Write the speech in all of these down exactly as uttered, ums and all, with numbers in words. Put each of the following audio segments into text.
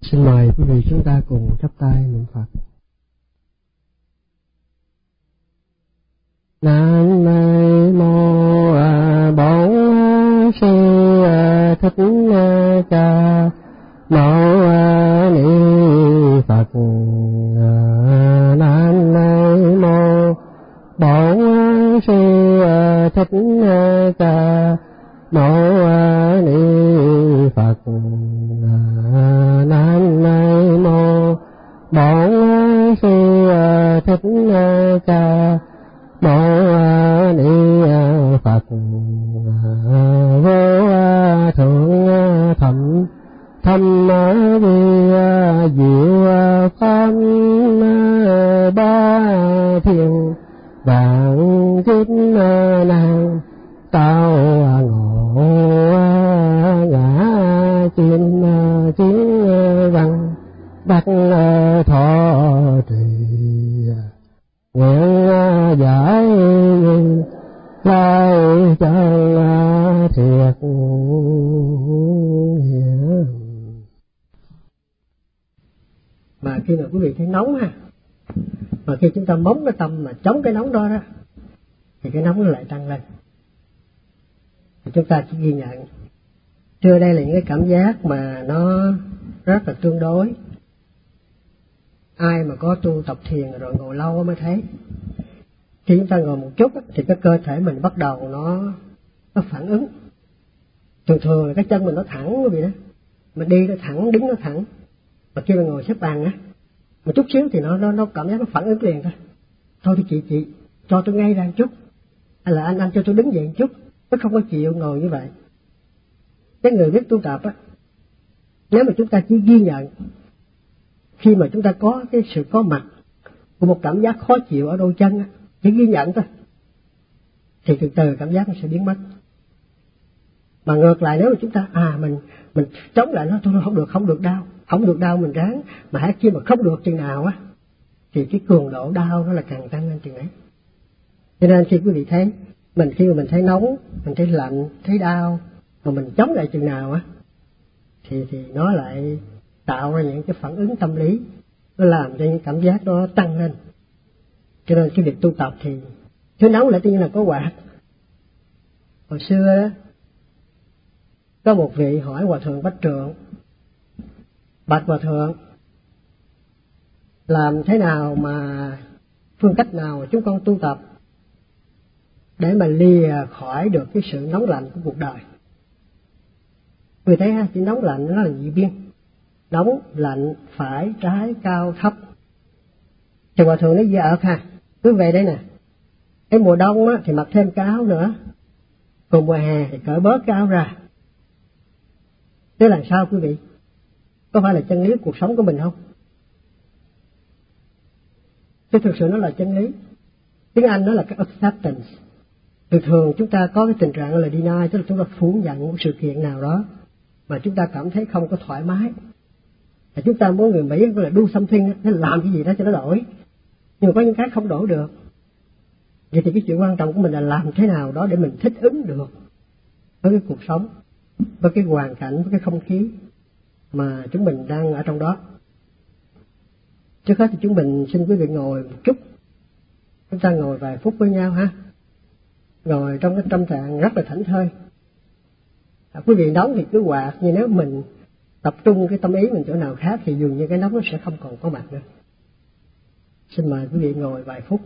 Xin mời quý vị chúng ta cùng chắp tay niệm Phật. Nam mô Bổn Sư Thích Ca Mâu Ni Phật. Nam mô Bổn Sư Thích Ca Mâu Ni Phật. Nam mô Bổn Sư Thích Ca Mâu Ni Phật. Vô thượng thẩm thâm vi diệu pháp ba thiên vạn kiếp nan tao ngộ ngã chim chiến văn bát thọ trì nguyện giải lai chân thiệt hiển. Mà khi mà quý vị thấy nóng ha, mà khi chúng ta móng cái tâm mà chống cái nóng đó đó, thì cái nóng nó lại tăng lên. Thì chúng ta chỉ ghi nhận. Trưa đây là những cái cảm giác mà nó rất là tương đối. Ai mà có tu tập thiền rồi ngồi lâu mới thấy. Khi chúng ta ngồi một chút thì cái cơ thể mình bắt đầu nó nó phản ứng. Thường thường là cái chân mình nó thẳng quý vị đó. Mình đi nó thẳng, đứng nó thẳng. Mà khi mà ngồi xếp bằng á, một chút xíu thì nó nó nó cảm giác nó phản ứng liền thôi. Thôi thì chị chị cho tôi ngay ra một chút. Hay là anh anh cho tôi đứng dậy một chút. Nó không có chịu ngồi như vậy. Cái người biết tu tập á, nếu mà chúng ta chỉ ghi nhận khi mà chúng ta có cái sự có mặt của một cảm giác khó chịu ở đôi chân á, chỉ ghi nhận thôi, thì từ từ cảm giác nó sẽ biến mất. Mà ngược lại nếu mà chúng ta à mình mình chống lại nó thôi, không được không được đau, không được đau mình ráng, mà hãy khi mà không được chừng nào á, thì cái cường độ đau nó là càng tăng lên chừng ấy. Cho nên khi quý vị thấy mình khi mà mình thấy nóng, mình thấy lạnh, thấy đau, mà mình chống lại chừng nào á, thì thì nó lại tạo ra những cái phản ứng tâm lý, nó làm cho những cảm giác đó tăng lên. Cho nên cái việc tu tập thì thứ nóng lại tự nhiên là có quạt. Hồi xưa đó, có một vị hỏi Hòa Thượng Bách Trượng: bạch Hòa Thượng, làm thế nào mà phương cách nào mà chúng con tu tập để mà lìa khỏi được cái sự nóng lạnh của cuộc đời? Người thấy ha, chỉ nóng lạnh nó là nhị biên, nóng lạnh phải trái cao thấp. Thì Hòa Thượng nói với ở ha, cứ về đây nè, cái mùa đông á, thì mặc thêm cái áo nữa, còn mùa hè thì cởi bớt cái áo ra. Thế làm sao quý vị? Có phải là chân lý cuộc sống của mình không? Chứ thực sự nó là chân lý. Tiếng Anh nó là cái acceptance. Thường thường chúng ta có cái tình trạng là deny, tức là chúng ta phủ nhận một sự kiện nào đó mà chúng ta cảm thấy không có thoải mái. Là chúng ta muốn người Mỹ gọi là do something, nó làm cái gì đó cho nó đổi. Nhưng mà có những cái không đổi được. Vậy thì cái chuyện quan trọng của mình là làm thế nào đó để mình thích ứng được với cái cuộc sống, với cái hoàn cảnh, với cái không khí mà chúng mình đang ở trong đó. Trước hết thì chúng mình xin quý vị ngồi một chút. Chúng ta ngồi vài phút với nhau ha. Ngồi trong cái tâm trạng rất là thảnh thơi. À, quý vị nóng thì cứ quạt, nhưng nếu mình tập trung cái tâm ý mình chỗ nào khác thì dường như cái nóng nó sẽ không còn có mặt nữa. Xin mời quý vị ngồi vài phút.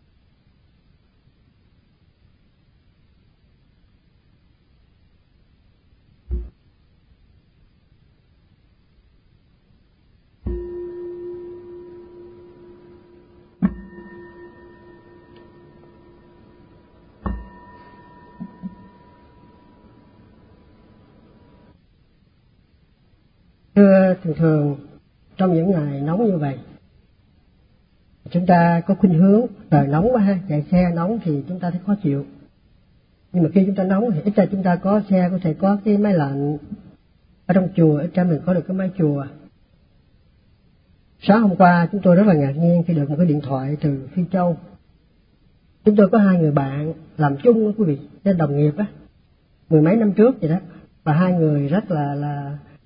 Thưa, thường thường trong những ngày nóng như vậy, chúng ta có khuynh hướng trời nóng quá ha, chạy xe nóng thì chúng ta thấy khó chịu. Nhưng mà khi chúng ta nóng thì ít ra chúng ta có xe, có thể có cái máy lạnh. Ở trong chùa, ít ra mình có được cái máy chùa. Sáng hôm qua chúng tôi rất là ngạc nhiên khi được một cái điện thoại từ Phi Châu. Chúng tôi có hai người bạn làm chung đó quý vị, cái đồng nghiệp á, mười mấy năm trước vậy đó. Và hai người rất là là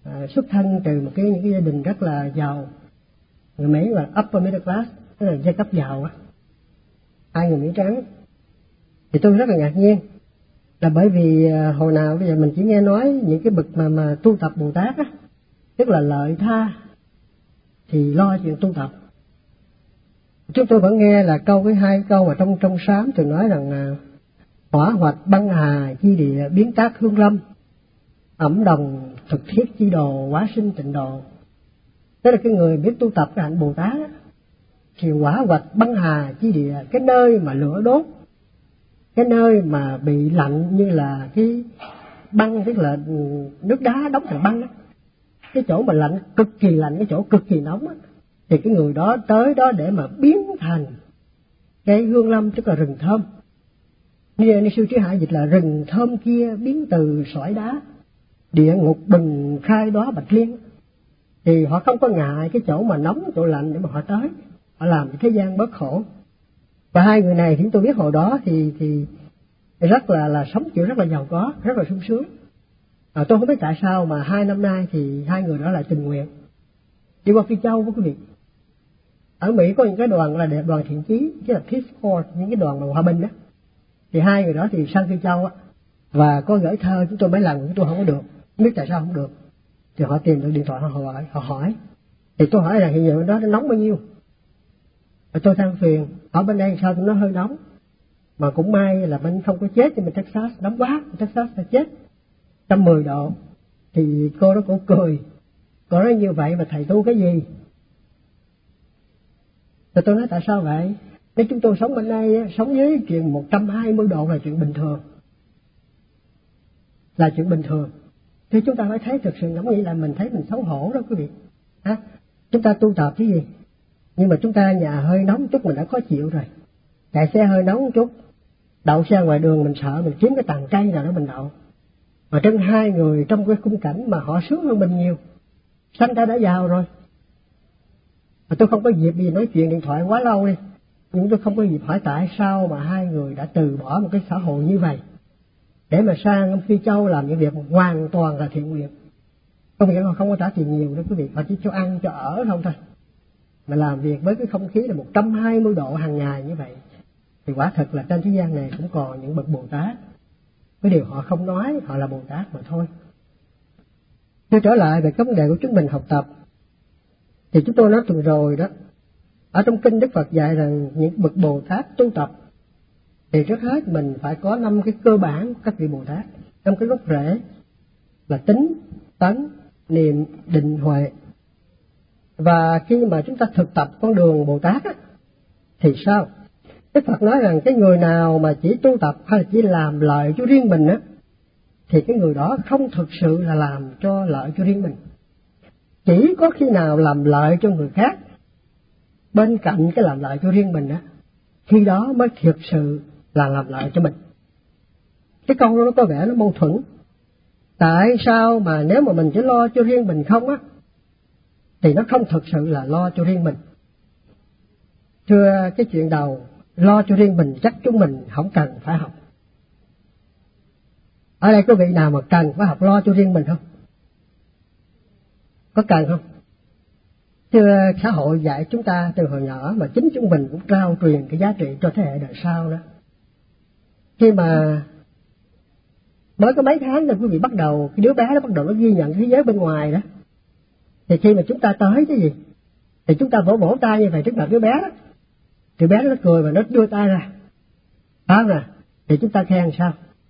à, xuất thân từ một cái những cái gia đình rất là giàu, người Mỹ là upper middle class, tức là giai cấp giàu á, hai người Mỹ trắng. Thì tôi rất là ngạc nhiên là bởi vì à, hồi nào bây giờ mình chỉ nghe nói những cái bậc mà mà tu tập Bồ Tát á, tức là lợi tha thì lo chuyện tu tập. Chúng tôi vẫn nghe là câu cái hai câu mà trong trong sám thường nói rằng là hỏa hoạch băng hà chi địa biến tác hương lâm, ẩm đồng thực thiết chi đồ hóa sinh tịnh độ. Tức là cái người biết tu tập cái hạnh Bồ Tát á, thì hỏa hoạch băng hà chi địa, cái nơi mà lửa đốt, cái nơi mà bị lạnh như là cái băng, tức là nước đá đóng thành băng á, cái chỗ mà lạnh cực kỳ lạnh, cái chỗ cực kỳ nóng á, thì cái người đó tới đó để mà biến thành cái hương lâm, tức là rừng thơm. Như, như sư Trí Hải dịch là rừng thơm kia biến từ sỏi đá, địa ngục bừng khai đó bạch liên. Thì họ không có ngại cái chỗ mà nóng, chỗ lạnh để mà họ tới, họ làm cho thế gian bớt khổ. Và hai người này thì tôi biết hồi đó thì thì rất là là sống kiểu rất là giàu có, rất là sung sướng. À, tôi không biết tại sao mà hai năm nay thì hai người đó lại tình nguyện đi qua Phi Châu với quý vị. Ở Mỹ có những cái đoàn là đoàn thiện chí, chứ là Peace Corps, những cái đoàn mà hòa bình đó. Thì hai người đó thì sang Phi Châu á, và có gửi thơ chúng tôi mấy lần, chúng tôi không có được, không biết tại sao không được. Thì họ tìm được điện thoại, họ hỏi, họ hỏi. Thì tôi hỏi là hiện giờ bên đó nó nóng bao nhiêu? Và tôi than phiền, ở bên đây sao nó hơi nóng. Mà cũng may là bên không có chết, nhưng mà Texas nóng quá, Texas là chết. một trăm mười độ. Thì cô đó cũng cười. Cô nói như vậy mà thầy tu cái gì? Rồi tôi nói tại sao vậy? Nếu chúng tôi sống bên đây, sống dưới chuyện một trăm hai mươi độ là chuyện bình thường. Là chuyện bình thường. Thì chúng ta phải thấy thực sự ngẫm nghĩ là mình thấy mình xấu hổ đó quý vị. Ha? Chúng ta tu tập cái gì? Nhưng mà chúng ta nhà hơi nóng chút mình đã khó chịu rồi. Chạy xe hơi nóng chút, đậu xe ngoài đường mình sợ, mình kiếm cái tàn cây nào đó mình đậu. Mà trên hai người trong cái khung cảnh mà họ sướng hơn mình nhiều. Sanh ta đã giàu rồi. Mà tôi không có dịp gì nói chuyện điện thoại quá lâu đi. Nhưng tôi không có dịp hỏi tại sao mà hai người đã từ bỏ một cái xã hội như vậy để mà sang Phi Châu làm những việc hoàn toàn là thiện nguyện. Không nghĩa là không có trả tiền nhiều đó quý vị, họ chỉ cho ăn cho ở không thôi. Mà làm việc với cái không khí là một trăm hai mươi độ hàng ngày như vậy thì quả thật là trên thế gian này cũng còn những bậc Bồ Tát. Cái điều họ không nói họ là Bồ Tát mà thôi. Tôi trở lại về cái vấn đề của chúng mình học tập thì chúng tôi nói tuần rồi đó, ở trong kinh Đức Phật dạy rằng những bậc Bồ Tát tu tập thì trước hết mình phải có năm cái cơ bản của các vị Bồ Tát, năm cái gốc rễ là tính, tấn, niệm, định, huệ. Và khi mà chúng ta thực tập con đường Bồ Tát á, thì sao? Đức Phật nói rằng cái người nào mà chỉ tu tập hay là chỉ làm lợi cho riêng mình á, thì cái người đó không thực sự là làm cho lợi cho riêng mình. Chỉ có khi nào làm lợi cho người khác bên cạnh cái làm lợi cho riêng mình á, khi đó mới thực sự là làm lợi cho mình. Cái câu đó nó có vẻ nó mâu thuẫn. Tại sao mà nếu mà mình chỉ lo cho riêng mình không á, thì nó không thực sự là lo cho riêng mình. Thưa, cái chuyện đầu lo cho riêng mình chắc chúng mình không cần phải học. Ở đây có vị nào mà cần phải học lo cho riêng mình không? Có cần không? Thưa, xã hội dạy chúng ta từ hồi nhỏ mà chính chúng mình cũng trao truyền cái giá trị cho thế hệ đời sau đó. Khi mà mới có mấy tháng rồi quý vị bắt đầu, cái đứa bé nó bắt đầu nó ghi nhận thế giới bên ngoài đó. Thì khi mà chúng ta tới cái gì? Thì chúng ta vỗ vỗ tay như vậy trước mặt đứa bé đó. Thì bé nó cười và nó đưa tay ra. Đó nè, thì chúng ta khen sao?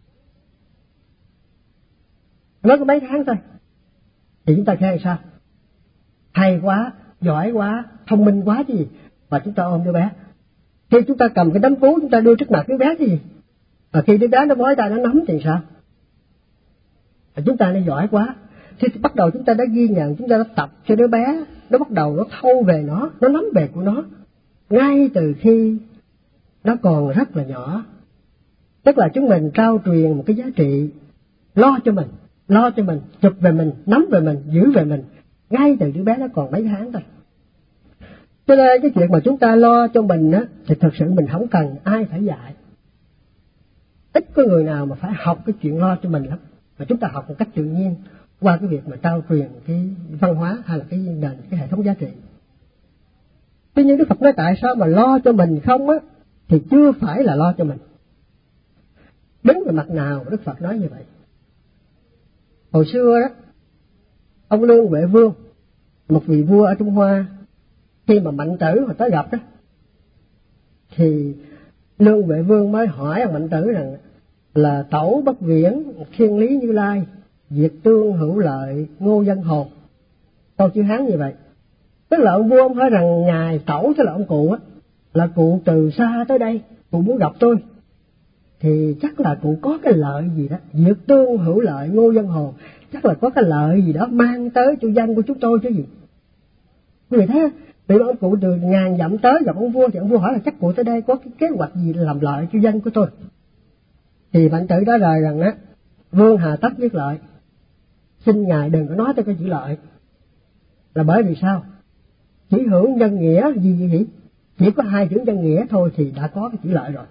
Mới có mấy tháng thôi. Thì chúng ta khen sao? Hay quá, giỏi quá, thông minh quá chứ gì. Và chúng ta ôm đứa bé. Khi chúng ta cầm cái đấm vú chúng ta đưa trước mặt đứa bé chứ gì. Và khi đứa bé nó bói tay nó nắm thì sao? Và chúng ta nó giỏi quá. Thì bắt đầu chúng ta đã ghi nhận, chúng ta đã tập cho đứa bé, nó bắt đầu nó thâu về nó, nó nắm về của nó, ngay từ khi nó còn rất là nhỏ. Tức là chúng mình trao truyền một cái giá trị lo cho mình, lo cho mình, chụp về mình, nắm về mình, giữ về mình, ngay từ đứa bé nó còn mấy tháng thôi. Cho nên cái chuyện mà chúng ta lo cho mình á, thì thực sự mình không cần ai phải dạy. Ít có người nào mà phải học cái chuyện lo cho mình lắm, mà chúng ta học một cách tự nhiên. qua cái việc mà trao truyền cái văn hóa hay là cái nền cái hệ thống giá trị. Tuy nhiên Đức Phật nói tại sao mà lo cho mình không á, thì chưa phải là lo cho mình. Đứng về mặt nào Đức Phật nói như vậy? Hồi xưa đó, ông Lương Huệ Vương, một vị vua ở Trung Hoa, khi mà Mạnh Tử mà tới gặp đó, thì Lương Huệ Vương mới hỏi ông Mạnh Tử rằng là tẩu bất viễn, thiên lý Như Lai, diệt tương hữu lợi, ngô dân hồn. Câu chữ Hán như vậy. Tức là ông vua ông hỏi rằng ngài tẩu, tức là ông cụ á, là cụ từ xa tới đây, cụ muốn gặp tôi, thì chắc là cụ có cái lợi gì đó, diệt tương hữu lợi, ngô dân hồn, chắc là có cái lợi gì đó mang tới cho dân của chúng tôi chứ gì. Quý vị thấy không? Vì ông cụ từ ngàn dặm tới gặp ông vua, thì ông vua hỏi là chắc cụ tới đây có cái kế hoạch gì làm lợi cho dân của tôi. Thì Mạnh Tử trả lời rằng á, vương hà tất biết lợi, xin ngài đừng có nói tới cái chữ lợi. Là bởi vì sao? Chỉ hữu nhân nghĩa gì gì vậy? Chỉ có hai chữ nhân nghĩa thôi thì đã có cái chữ lợi rồi.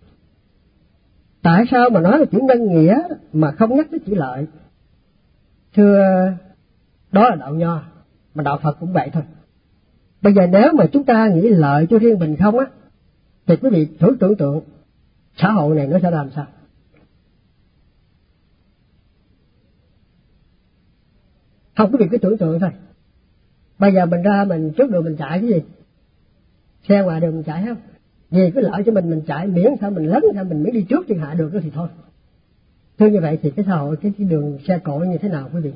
Tại sao mà nói là chữ nhân nghĩa mà không nhắc tới chữ lợi? Thưa, đó là đạo Nho, mà đạo Phật cũng vậy thôi. Bây giờ nếu mà chúng ta nghĩ lợi cho riêng mình không á, thì quý vị thử tưởng tượng xã hội này nó sẽ làm sao? Không, quý vị cứ tưởng tượng thôi. Bây giờ mình ra mình trước đường mình chạy cái gì? Xe ngoài đường mình chạy không? Vì cái lợi cho mình mình chạy, miễn sao mình lấn sao mình mới đi trước thiên hạ được đó thì thôi. Thưa như vậy thì cái xã hội, cái, cái đường xe cộ như thế nào quý vị?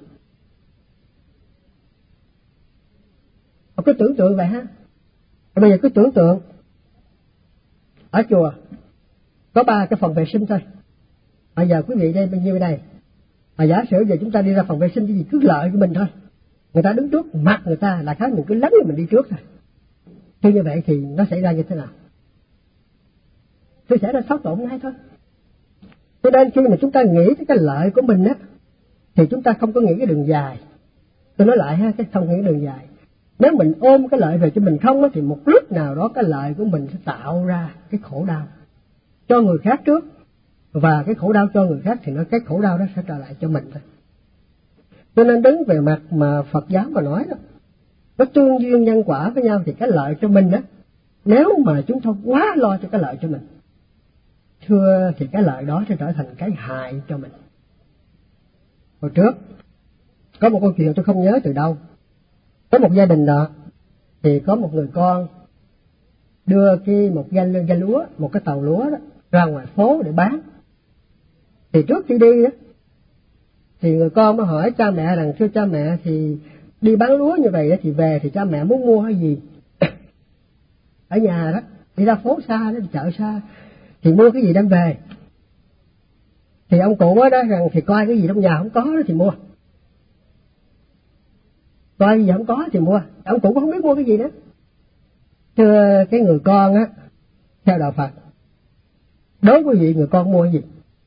Họ cứ tưởng tượng vậy ha. Bây giờ cứ tưởng tượng ở chùa có ba cái phòng vệ sinh thôi. Bây giờ quý vị đây bao nhiêu đây? Mà giả sử giờ chúng ta đi ra phòng vệ sinh cái gì cứ lợi cho mình thôi. Người ta đứng trước mặt người ta là cái mình cứ lấn mình đi trước thôi. Thưa như vậy thì nó xảy ra như thế nào? Tôi sẽ ra xáo trộn ngay thôi. Cho nên khi mà chúng ta nghĩ tới cái lợi của mình á, thì chúng ta không có nghĩ cái đường dài. Tôi nói lại ha, cái không nghĩ đường dài. Nếu mình ôm cái lợi về cho mình không á, thì một lúc nào đó cái lợi của mình sẽ tạo ra cái khổ đau cho người khác trước, và cái khổ đau cho người khác thì nó cái khổ đau đó sẽ trở lại cho mình thôi. Cho nên đứng về mặt mà Phật giáo mà nói đó, nó tương duyên nhân quả với nhau, thì cái lợi cho mình đó, nếu mà chúng ta quá lo cho cái lợi cho mình, thưa thì cái lợi đó sẽ trở thành cái hại cho mình. Hồi trước có một câu chuyện tôi không nhớ từ đâu. Có một gia đình đó thì có một người con đưa cái một ghe, ghe lúa, một cái tàu lúa đó ra ngoài phố để bán. Thì trước khi đi đó, thì người con mới hỏi cha mẹ rằng thưa cha mẹ, thì đi bán lúa như vậy đó, thì về thì cha mẹ muốn mua cái gì? Ở nhà đó, đi ra phố xa đó, chợ xa, thì mua cái gì đem về? Thì ông cụ nói đó rằng thì coi cái gì trong nhà không có đó thì mua. Coi cái gì không có thì mua. Ông cụ cũng không biết mua cái gì đó. Thưa cái người con á, theo đạo Phật, đối với vị người con mua cái gì?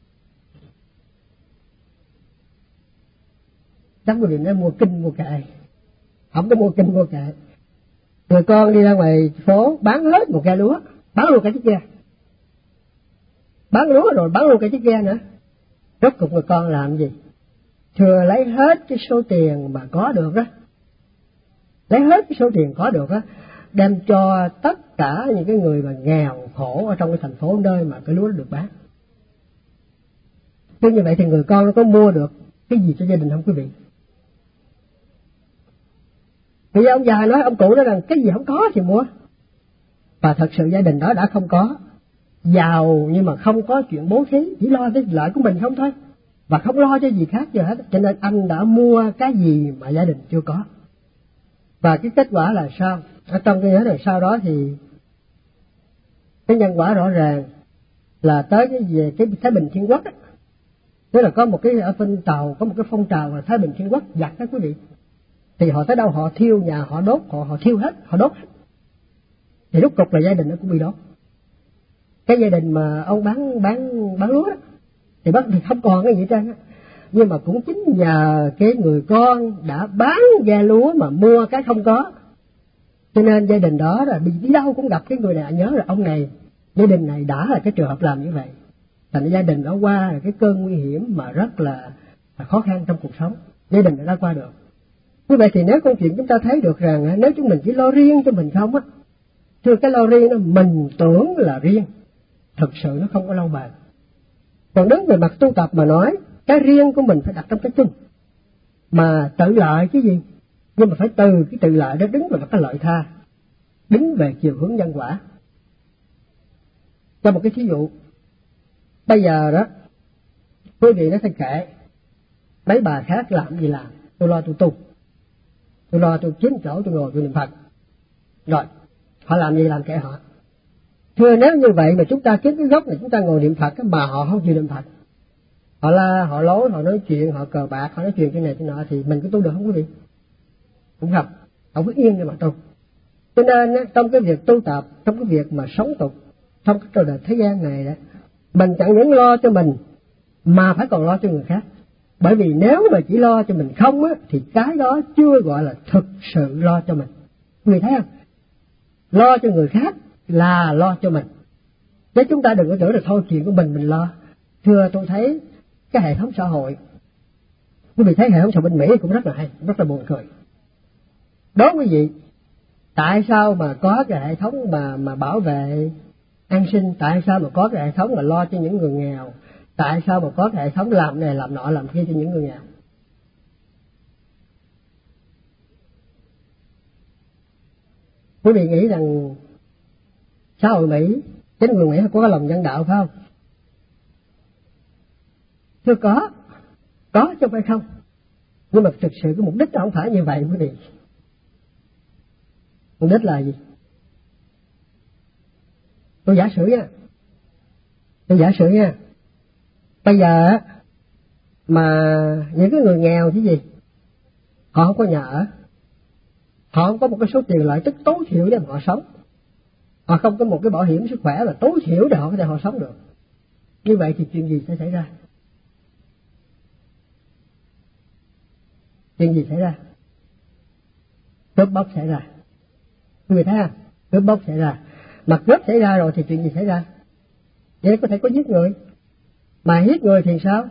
Chắc quý vị nói mua kinh mua kệ. Không có mua kinh mua kệ. Người con đi ra ngoài phố bán hết một ghe lúa, bán luôn cả chiếc ghe. Bán lúa rồi bán luôn cả chiếc ghe nữa. Rốt cuộc người con làm gì? Thừa lấy hết cái số tiền mà có được đó, lấy hết cái số tiền có được đó, đem cho tất cả những cái người mà nghèo khổ ở trong cái thành phố nơi mà cái lúa được bán. Thế như vậy thì người con nó có mua được cái gì cho gia đình không quý vị? Bây giờ ông già nói, ông cụ nói rằng cái gì không có thì mua. Và thật sự gia đình đó đã không có, giàu nhưng mà không có chuyện bố thí, chỉ lo cái lợi của mình không thôi, và không lo cho gì khác gì hết. Cho nên anh đã mua cái gì mà gia đình chưa có. Và cái kết quả là sao? Ở trong cái nhớ này sau đó thì cái nhân quả rõ ràng là tới cái về cái Thái Bình Thiên Quốc á. Tức là có một cái ở bên Tàu có một cái phong trào là Thái Bình Thiên Quốc giặc đó quý vị. Thì họ tới đâu họ thiêu nhà, họ đốt, họ họ thiêu hết, họ đốt hết. Thì rốt cục là gia đình nó cũng bị đốt. Cái gia đình mà ông bán bán bán lúa đó, thì bắt thì không còn cái gì hết trơn á. Nhưng mà cũng chính nhờ cái người con đã bán ghe lúa mà mua cái không có, cho nên gia đình đó là đi, đi đâu cũng gặp cái người này, nhớ là ông này, gia đình này đã là cái trường hợp làm như vậy. Thành gia đình đó qua là cái cơn nguy hiểm mà rất là, là khó khăn trong cuộc sống. gia đình đã qua được. Như vậy thì nếu câu chuyện chúng ta thấy được rằng nếu chúng mình chỉ lo riêng cho mình không á, thưa cái lo riêng đó mình tưởng là riêng, thực sự nó không có lâu bền. Còn đứng về mặt tu tập mà nói, cái riêng của mình phải đặt trong cái chung, mà tự lợi cái gì, nhưng mà phải từ cái tự lợi đó đứng về mặt cái lợi tha, đứng về chiều hướng nhân quả. Cho một cái thí dụ, bây giờ đó quý vị nói thầy kệ, mấy bà khác làm gì làm, tôi lo tôi tu, tôi lo tôi kiếm chỗ tôi ngồi tôi niệm Phật, rồi họ làm gì làm kệ họ. Thưa nếu như vậy mà chúng ta kiếm cái gốc này chúng ta ngồi niệm Phật mà họ không chịu niệm Phật, họ la, họ lối, họ nói chuyện, họ cờ bạc, họ nói chuyện cái này cái nọ, thì mình có tu được không quý vị? Cũng không, không có yên để mà tu. Cho nên trong cái việc tu tập, trong cái việc mà sống tục, trong cái đời thế gian này đó, mình chẳng những lo cho mình mà phải còn lo cho người khác. Bởi vì nếu mà chỉ lo cho mình không á, thì cái đó chưa gọi là thực sự lo cho mình. Người thấy không? Lo cho người khác là lo cho mình. Chứ chúng ta đừng có tưởng là thôi chuyện của mình mình lo. Thưa tôi thấy cái hệ thống xã hội, quý vị thấy hệ thống xã hội bên Mỹ cũng rất là hay, rất là buồn cười. Đó quý vị, tại sao mà có cái hệ thống mà mà bảo vệ an sinh, tại sao mà có cái hệ thống mà lo cho những người nghèo, tại sao mà có cái hệ thống làm này làm nọ làm kia cho những người nghèo? Quý vị nghĩ rằng xã hội Mỹ, chính quyền Mỹ có cái lòng nhân đạo phải không? Thưa có, có chứ không phải không. Nhưng mà thực sự cái mục đích nó không phải như vậy quý vị. Mục đích là gì? Tôi giả sử nha, tôi giả sử nha. Bây giờ mà những cái người nghèo chứ gì, họ không có nhà ở, họ không có một cái số tiền lợi tức tối thiểu để mà họ sống, họ không có một cái bảo hiểm sức khỏe là tối thiểu để họ có thể họ sống được. Như vậy thì chuyện gì sẽ xảy ra? Chuyện gì xảy ra? Cướp bóc xảy ra. Quý vị thấy không? Cướp bóc xảy ra. Mà cướp xảy ra rồi thì chuyện gì xảy ra? Vậy có thể có giết người. Mà giết người thì sao?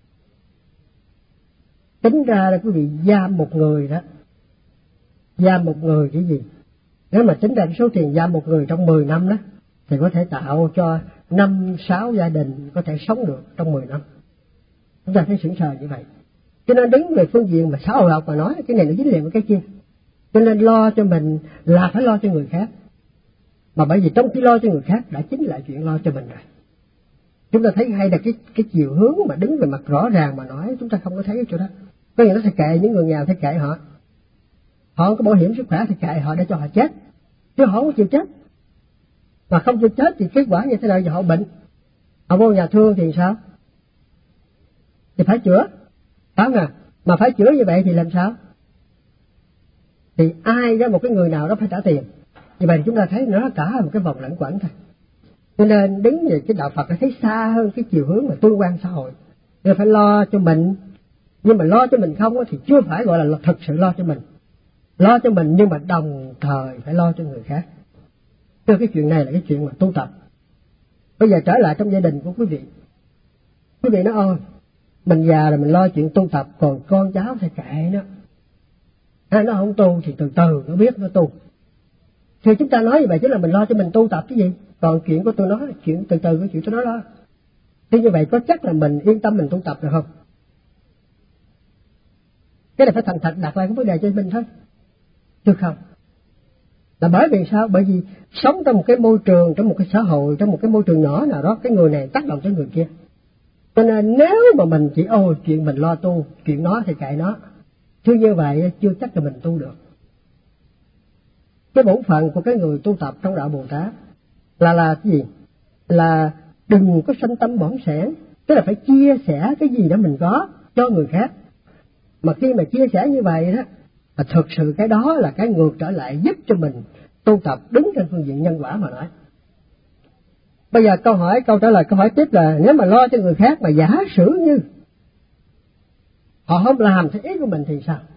Tính ra là quý vị giam một người đó. Giam một người cái gì? Nếu mà tính ra cái số tiền giam một người trong mười năm đó, thì có thể tạo cho năm sáu gia đình có thể sống được trong mười năm. Chúng ta thấy sững sờ như vậy. Cho nên đứng về phương diện mà xã hội học mà nói, cái này nó dính liền với cái kia. Cho nên lo cho mình là phải lo cho người khác. Mà bởi vì trong khi lo cho người khác đã chính là chuyện lo cho mình rồi. Chúng ta thấy hay là cái cái chiều hướng mà đứng về mặt rõ ràng mà nói, chúng ta không có thấy cái chỗ đó. Có nghĩa nó sẽ kệ những người nghèo, sẽ kệ họ. Họ không có bảo hiểm sức khỏe thì kệ họ để cho họ chết. Chứ họ không chịu chết. Mà không chịu chết thì kết quả như thế nào? Giờ họ bệnh, họ vô nhà thương thì sao? Thì phải chữa, phải không à? Mà phải chữa như vậy thì làm sao? Thì ai đó, một cái người nào đó phải trả tiền. Như vậy chúng ta thấy nó cả một cái vòng lẩn quẩn thôi. Cho nên đứng về cái đạo Phật nó thấy xa hơn cái chiều hướng mà tương quan xã hội. Nên phải lo cho mình, nhưng mà lo cho mình không thì chưa phải gọi là thật sự lo cho mình. Lo cho mình nhưng mà đồng thời phải lo cho người khác. Cho cái chuyện này là cái chuyện mà tu tập. Bây giờ trở lại trong gia đình của quý vị. Quý vị nói ôi, mình già rồi mình lo chuyện tu tập, còn con cháu thì kệ nó. À, nó không tu thì từ từ nó biết nó tu. Thì chúng ta nói như vậy chứ là mình lo cho mình tu tập cái gì? Còn chuyện của tôi nói, chuyện từ từ cái chuyện tôi nói đó. Thế như vậy có chắc là mình yên tâm mình tu tập được không? Cái này phải thành thật đặt lại cái vấn đề cho mình thôi. Được không? Là bởi vì sao? Bởi vì sống trong một cái môi trường, trong một cái xã hội, trong một cái môi trường nhỏ nào đó, cái người này tác động tới người kia. Cho nên nếu mà mình chỉ ôi chuyện mình lo tu, chuyện nó thì kệ nó, chứ như vậy chưa chắc là mình tu được. Cái bổn phận của cái người tu tập trong đạo Bồ Tát là là cái gì? Là đừng có sanh tâm bỏng sẻn, tức là phải chia sẻ cái gì đó mình có cho người khác. Mà khi mà chia sẻ như vậy đó, là thực sự cái đó là cái ngược trở lại giúp cho mình tu tập đứng trên phương diện nhân quả mà nói. Bây giờ câu hỏi, câu trả lời câu hỏi tiếp là nếu mà lo cho người khác mà giả sử như họ không làm theo ý của mình thì sao?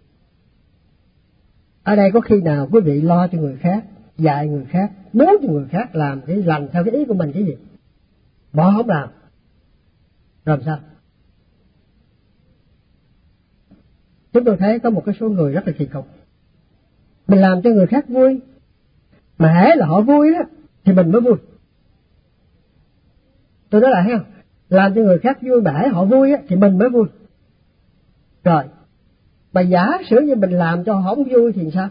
Ở đây có khi nào quý vị lo cho người khác, dạy người khác, muốn cho người khác làm cái làm theo cái ý của mình cái gì? Bỏ không làm, làm sao? chúng tôi thấy có một cái số người rất là kỳ cục. Mình làm cho người khác vui, mà hễ là họ vui đó thì mình mới vui. Tôi nói lại ha, làm cho người khác vui mà hễ họ vui á thì mình mới vui. Rồi, mà giả sử như mình làm cho họ không vui thì sao?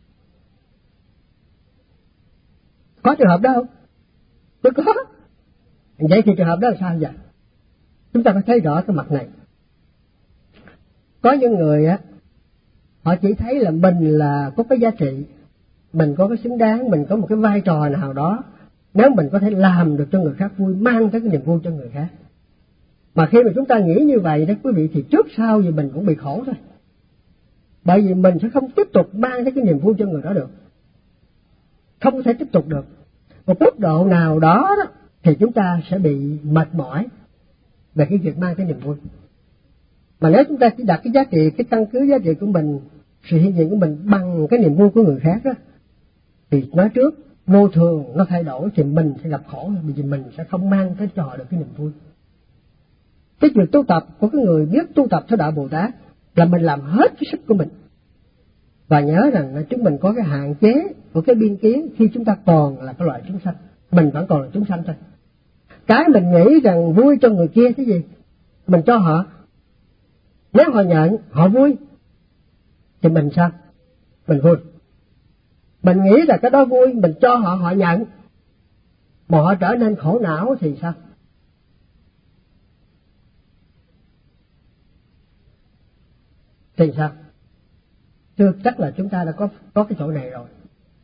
Có trường hợp đó không? Tôi có. Vậy thì trường hợp đó là sao vậy? Chúng ta phải thấy rõ cái mặt này. Có những người á, họ chỉ thấy là mình là có cái giá trị, mình có cái xứng đáng, mình có một cái vai trò nào đó, nếu mình có thể làm được cho người khác vui, mang tới cái niềm vui cho người khác. Mà khi mà chúng ta nghĩ như vậy đó quý vị, thì trước sau gì mình cũng bị khổ thôi. Bởi vì mình sẽ không tiếp tục mang tới cái niềm vui cho người đó được, không thể tiếp tục được. Một mức độ nào đó, đó thì chúng ta sẽ bị mệt mỏi về cái việc mang tới niềm vui. Mà nếu chúng ta chỉ đặt cái giá trị, cái căn cứ giá trị của mình, sự hiện diện của mình bằng cái niềm vui của người khác đó, thì nói trước vô thường nó thay đổi thì mình sẽ gặp khổ, bởi vì mình sẽ không mang tới cho họ được cái niềm vui. Cái việc tu tập của cái người biết tu tập theo đạo Bồ Tát là mình làm hết cái sức của mình, và nhớ rằng là chúng mình có cái hạn chế của cái biên kiến khi chúng ta còn là cái loại chúng sanh, mình vẫn còn là chúng sanh thôi. Cái mình nghĩ rằng vui cho người kia cái gì, mình cho họ. Nếu họ nhận, họ vui, thì mình sao? Mình vui. Mình nghĩ là cái đó vui, mình cho họ, họ nhận, mà họ trở nên khổ não thì sao? Thì sao? Thưa, chắc là chúng ta đã có có cái chỗ này rồi.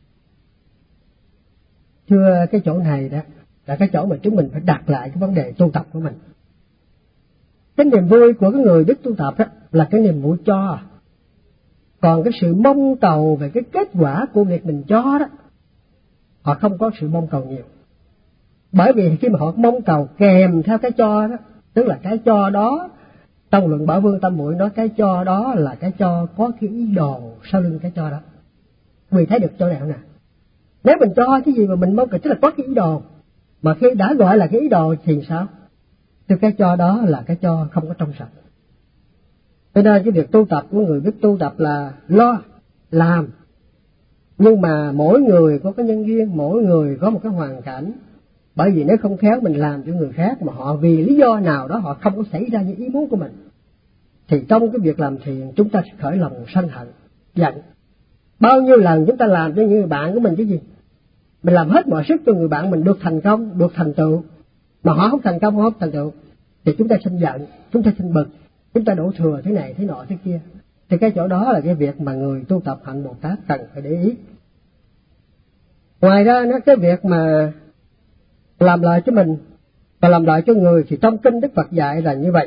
Thưa, cái chỗ này đó là cái chỗ mà chúng mình phải đặt lại cái vấn đề tu tập của mình. Cái niềm vui của cái người biết tu tập đó là cái niềm vui cho. Còn cái sự mong cầu về cái kết quả của việc mình cho đó, họ không có sự mong cầu nhiều. Bởi vì khi mà họ mong cầu kèm theo cái cho đó, tức là cái cho đó, trong luận Bảo Vương Tam Muội nói cái cho đó là cái cho có cái ý đồ sau lưng cái cho đó. Mình thấy được chỗ nào nè? Nếu mình cho cái gì mà mình mong cầu tức là có cái ý đồ, mà khi đã gọi là cái ý đồ thì sao? Thì cái cho đó là cái cho không có trong sạch. Cho nên cái việc tu tập của người biết tu tập là lo, làm. Nhưng mà mỗi người có cái nhân duyên, mỗi người có một cái hoàn cảnh. Bởi vì nếu không khéo mình làm cho người khác mà họ vì lý do nào đó họ không có xảy ra những ý muốn của mình, thì trong cái việc làm thiện chúng ta sẽ khởi lòng sân hận, giận. Bao nhiêu lần chúng ta làm cho những người bạn của mình cái gì? Mình làm hết mọi sức cho người bạn mình được thành công, được thành tựu, mà họ không thành công, họ không thành tựu, thì chúng ta sinh giận, chúng ta sinh bực, chúng ta đổ thừa thế này, thế nọ, thế kia. Thì cái chỗ đó là cái việc mà người tu tập hạnh Bồ Tát cần phải để ý. Ngoài ra nó cái việc mà làm lợi cho mình và làm lợi cho người thì trong kinh Đức Phật dạy là như vậy.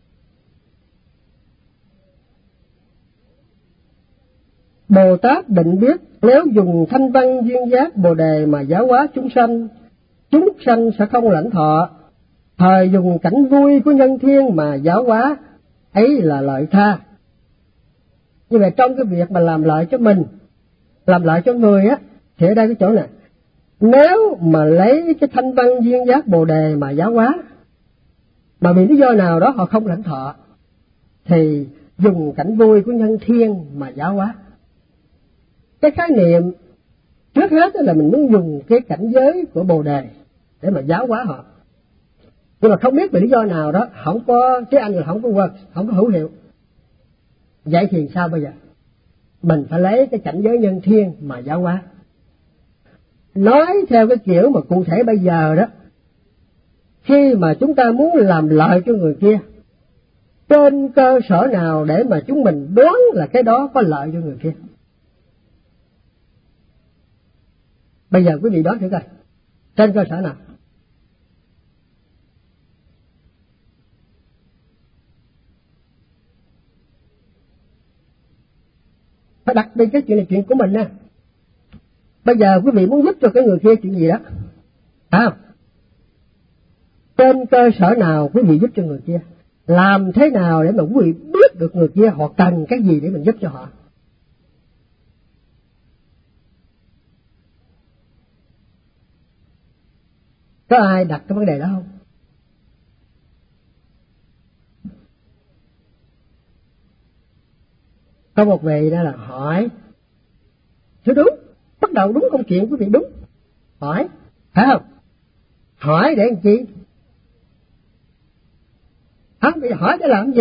Bồ Tát định biết nếu dùng thanh văn duyên giác Bồ Đề mà giáo hóa chúng sanh, chúng sanh sẽ không lãnh thọ. Thời dùng cảnh vui của nhân thiên mà giáo hóa, ấy là lợi tha. Nhưng mà trong cái việc mà làm lợi cho mình, làm lợi cho người á, thì ở đây cái chỗ này, nếu mà lấy cái thanh văn duyên giác Bồ Đề mà giáo hóa, mà vì lý do nào đó họ không lãnh thọ, thì dùng cảnh vui của nhân thiên mà giáo hóa. Cái khái niệm trước hết là mình muốn dùng cái cảnh giới của Bồ Đề để mà giáo hóa họ. Nhưng mà không biết vì lý do nào đó, không có, tiếng Anh là không có word, không có hữu hiệu. Vậy thì sao bây giờ? Mình phải lấy cái cảnh giới nhân thiên mà giáo hóa. Nói theo cái kiểu mà cụ thể bây giờ đó, khi mà chúng ta muốn làm lợi cho người kia, trên cơ sở nào để mà chúng mình đoán là cái đó có lợi cho người kia? Bây giờ quý vị đoán thử coi, trên cơ sở nào? Phải đặt đi cái chuyện này chuyện của mình nè. Bây giờ quý vị muốn giúp cho cái người kia chuyện gì đó, à, trên cơ sở nào quý vị giúp cho người kia? Làm thế nào để mà quý vị biết được người kia họ cần cái gì để mình giúp cho họ? Có ai đặt cái vấn đề đó không? Có một vị đó là hỏi, thưa đúng, bắt đầu đúng công chuyện quý vị, đúng, hỏi, phải không? Hỏi để làm chi? Không, bây giờ hỏi để làm gì?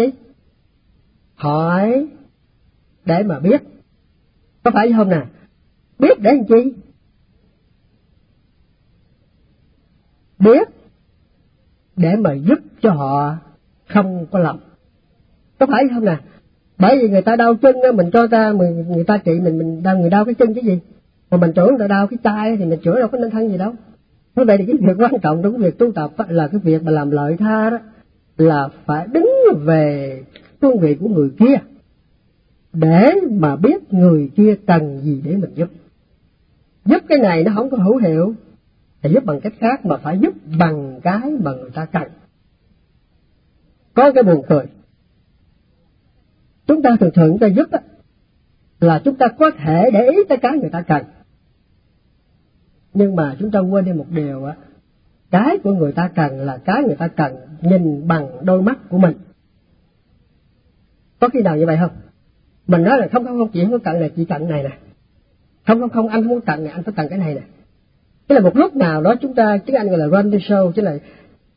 Hỏi để mà biết, có phải không nè? Biết để làm chi? Biết để mà giúp cho họ không có lầm, có phải không nè? Bởi vì người ta đau chân á, mình cho ta mình người ta trị mình mình đau người đau cái chân cái gì, mà mình chữa người ta đau cái tay thì mình chữa đâu có nên thân gì đâu. Như vậy thì cái việc quan trọng trong cái việc tu tập là cái việc mà làm lợi tha đó, là phải đứng về phương vị của người kia để mà biết người kia cần gì để mình giúp. Giúp cái này nó không có hữu hiệu thì giúp bằng cách khác, mà phải giúp bằng cái mà người ta cần. Có cái buồn cười, chúng ta thường thường chúng ta giúp á, là chúng ta có thể để ý tới cái người ta cần, nhưng mà chúng ta quên đi một điều á, cái của người ta cần là cái người ta cần nhìn bằng đôi mắt của mình. Có khi nào như vậy không? Mình nói là không không không, chị không có cần này, chị cần này nè. Không không không, anh không có cần này, anh phải cần cái này nè. Tức là một lúc nào đó chúng ta, tiếng Anh gọi là run the show, chứ là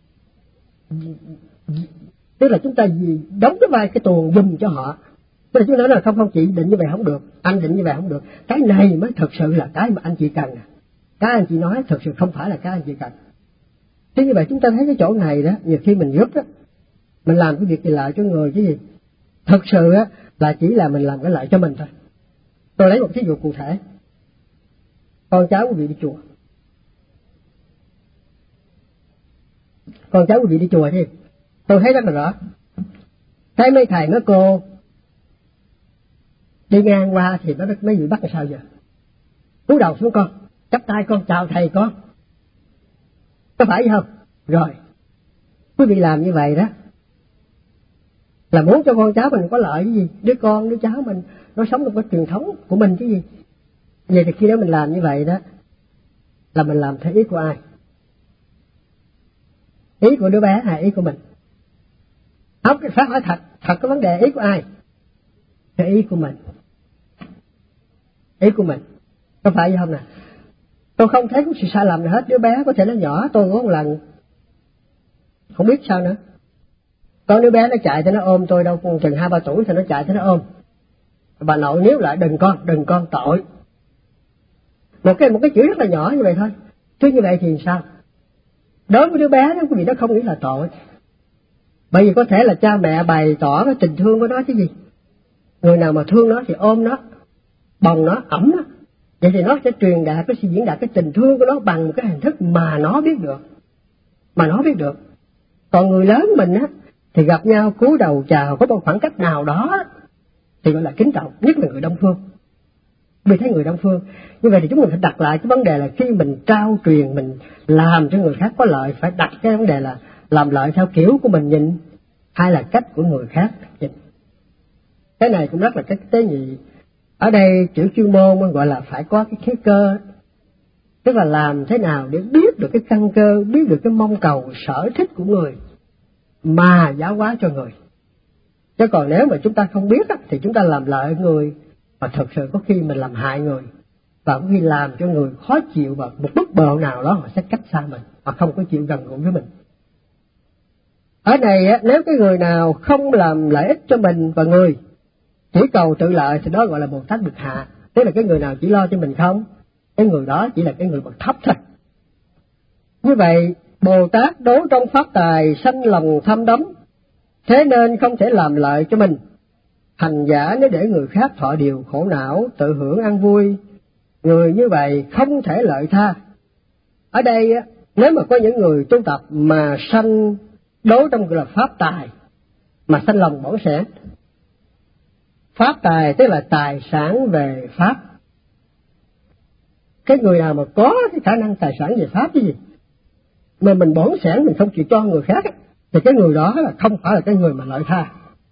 tức là chúng ta đóng cái vai cái tuồng giùm cho họ. Tức là chúng ta nói là không không, chị định như vậy không được, anh định như vậy không được, cái này mới thực sự là cái mà anh chị cần nè. Cái anh chị nói thực sự không phải là cái anh chị cần. Thế như vậy chúng ta thấy cái chỗ này đó, nhiều khi mình giúp đó, mình làm cái việc gì lợi cho người chứ gì. Thực sự á là chỉ là mình làm cái lợi cho mình thôi. Tôi lấy một thí dụ cụ thể. Con cháu quý vị đi chùa. Con cháu quý vị đi chùa thì tôi thấy rất là rõ. Thấy mấy thầy mấy cô đi ngang qua thì mấy mấy vị bắt làm sao giờ? Cúi đầu xuống con, chắp tay con, chào thầy con. Có phải không? Rồi, quý vị làm như vậy đó là muốn cho con cháu mình có lợi cái gì? Đứa con, đứa cháu mình nó sống trong cái truyền thống của mình chứ gì. Vậy thì khi đó mình làm như vậy đó là mình làm theo ý của ai? Ý của đứa bé hay ý của mình? Không, phải hỏi thật, thật có vấn đề ý của ai? Theo ý của mình. Ý của mình. Có phải vậy không nè? Tôi không thấy có sự sai lầm nào hết. Đứa bé có thể nó nhỏ, tôi có một lần không biết sao nữa, có đứa bé nó chạy thì nó ôm tôi, đâu còn chừng hai ba tuổi thì nó chạy thì nó ôm. Bà nội níu lại, đừng con, đừng con, tội. Một cái một cái chữ rất là nhỏ như vậy thôi. Chứ như vậy thì sao? Đối với đứa bé đó, quý vị, nó không nghĩ là tội. Bởi vì có thể là cha mẹ bày tỏ cái tình thương của nó chứ gì. Người nào mà thương nó thì ôm nó, bồng nó, ẩm nó. Vậy thì nó sẽ truyền đạt, nó sẽ diễn đạt cái tình thương của nó bằng một cái hình thức mà nó biết được. Mà nó biết được. Còn người lớn mình á, thì gặp nhau cúi đầu chào, có một khoảng cách nào đó thì gọi là kính trọng, nhất là người Đông Phương. Vì thấy người Đông Phương. Như vậy thì chúng mình phải đặt lại cái vấn đề là khi mình trao truyền, mình làm cho người khác có lợi, phải đặt cái vấn đề là làm lợi theo kiểu của mình nhìn hay là cách của người khác nhìn. Cái này cũng rất là cái tế nhị. Ở đây chữ chuyên môn gọi là phải có cái khí cơ, tức là làm thế nào để biết được cái căn cơ, biết được cái mong cầu, sở thích của người mà giáo hóa cho người. Chứ còn nếu mà chúng ta không biết thì chúng ta làm lợi người, mà thực sự có khi mình làm hại người, và có khi làm cho người khó chịu, và một bất bợn nào đó họ sẽ cách xa mình, họ không có chịu gần gũi với mình. Ở này nếu cái người nào không làm lợi ích cho mình và người, chỉ cầu tự lợi, thì đó gọi là Bồ Tát Bực Hạ. Tức là cái người nào chỉ lo cho mình không, cái người đó chỉ là cái người bậc thấp thôi. Như vậy Bồ Tát đố trong pháp tài sanh lòng tham đắm, thế nên không thể làm lợi cho mình. Hành giả nếu để người khác thọ điều khổ não, tự hưởng an vui, người như vậy không thể lợi tha. Ở đây nếu mà có những người tu tập mà sanh đố trong là pháp tài, mà sanh lòng bỏng sẻn. Pháp tài tức là tài sản về pháp. Cái người nào mà có cái khả năng tài sản về pháp cái gì mà mình bỏng sẻn, mình không chịu cho người khác, thì cái người đó là không phải là cái người mà lợi tha.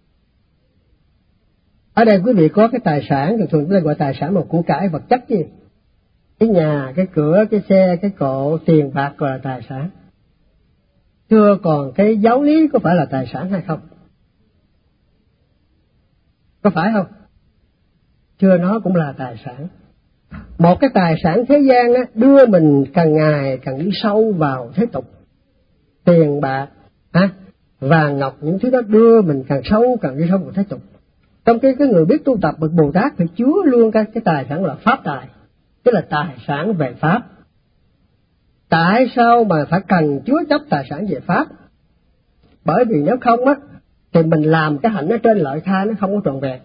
Ở đây quý vị có cái tài sản, thường thường chúng ta gọi tài sản một của cải vật chất gì, cái nhà, cái cửa, cái xe, cái cộ, tiền bạc gọi là tài sản. Thưa, còn cái giáo lý có phải là tài sản hay không? Có phải không? Chưa nó cũng là tài sản. Một cái tài sản thế gian á, đưa mình càng ngày càng đi sâu vào thế tục. Tiền bạc, á, vàng ngọc, những thứ đó đưa mình càng sâu càng đi sâu vào thế tục. Trong cái cái người biết tu tập bậc Bồ Tát phải chứa luôn cái cái tài sản là pháp tài, tức là tài sản về pháp. Tại sao mà phải cần chứa chấp tài sản về pháp? Bởi vì nếu không á, thì mình làm cái hạnh ở trên lợi tha nó không có trọn vẹn.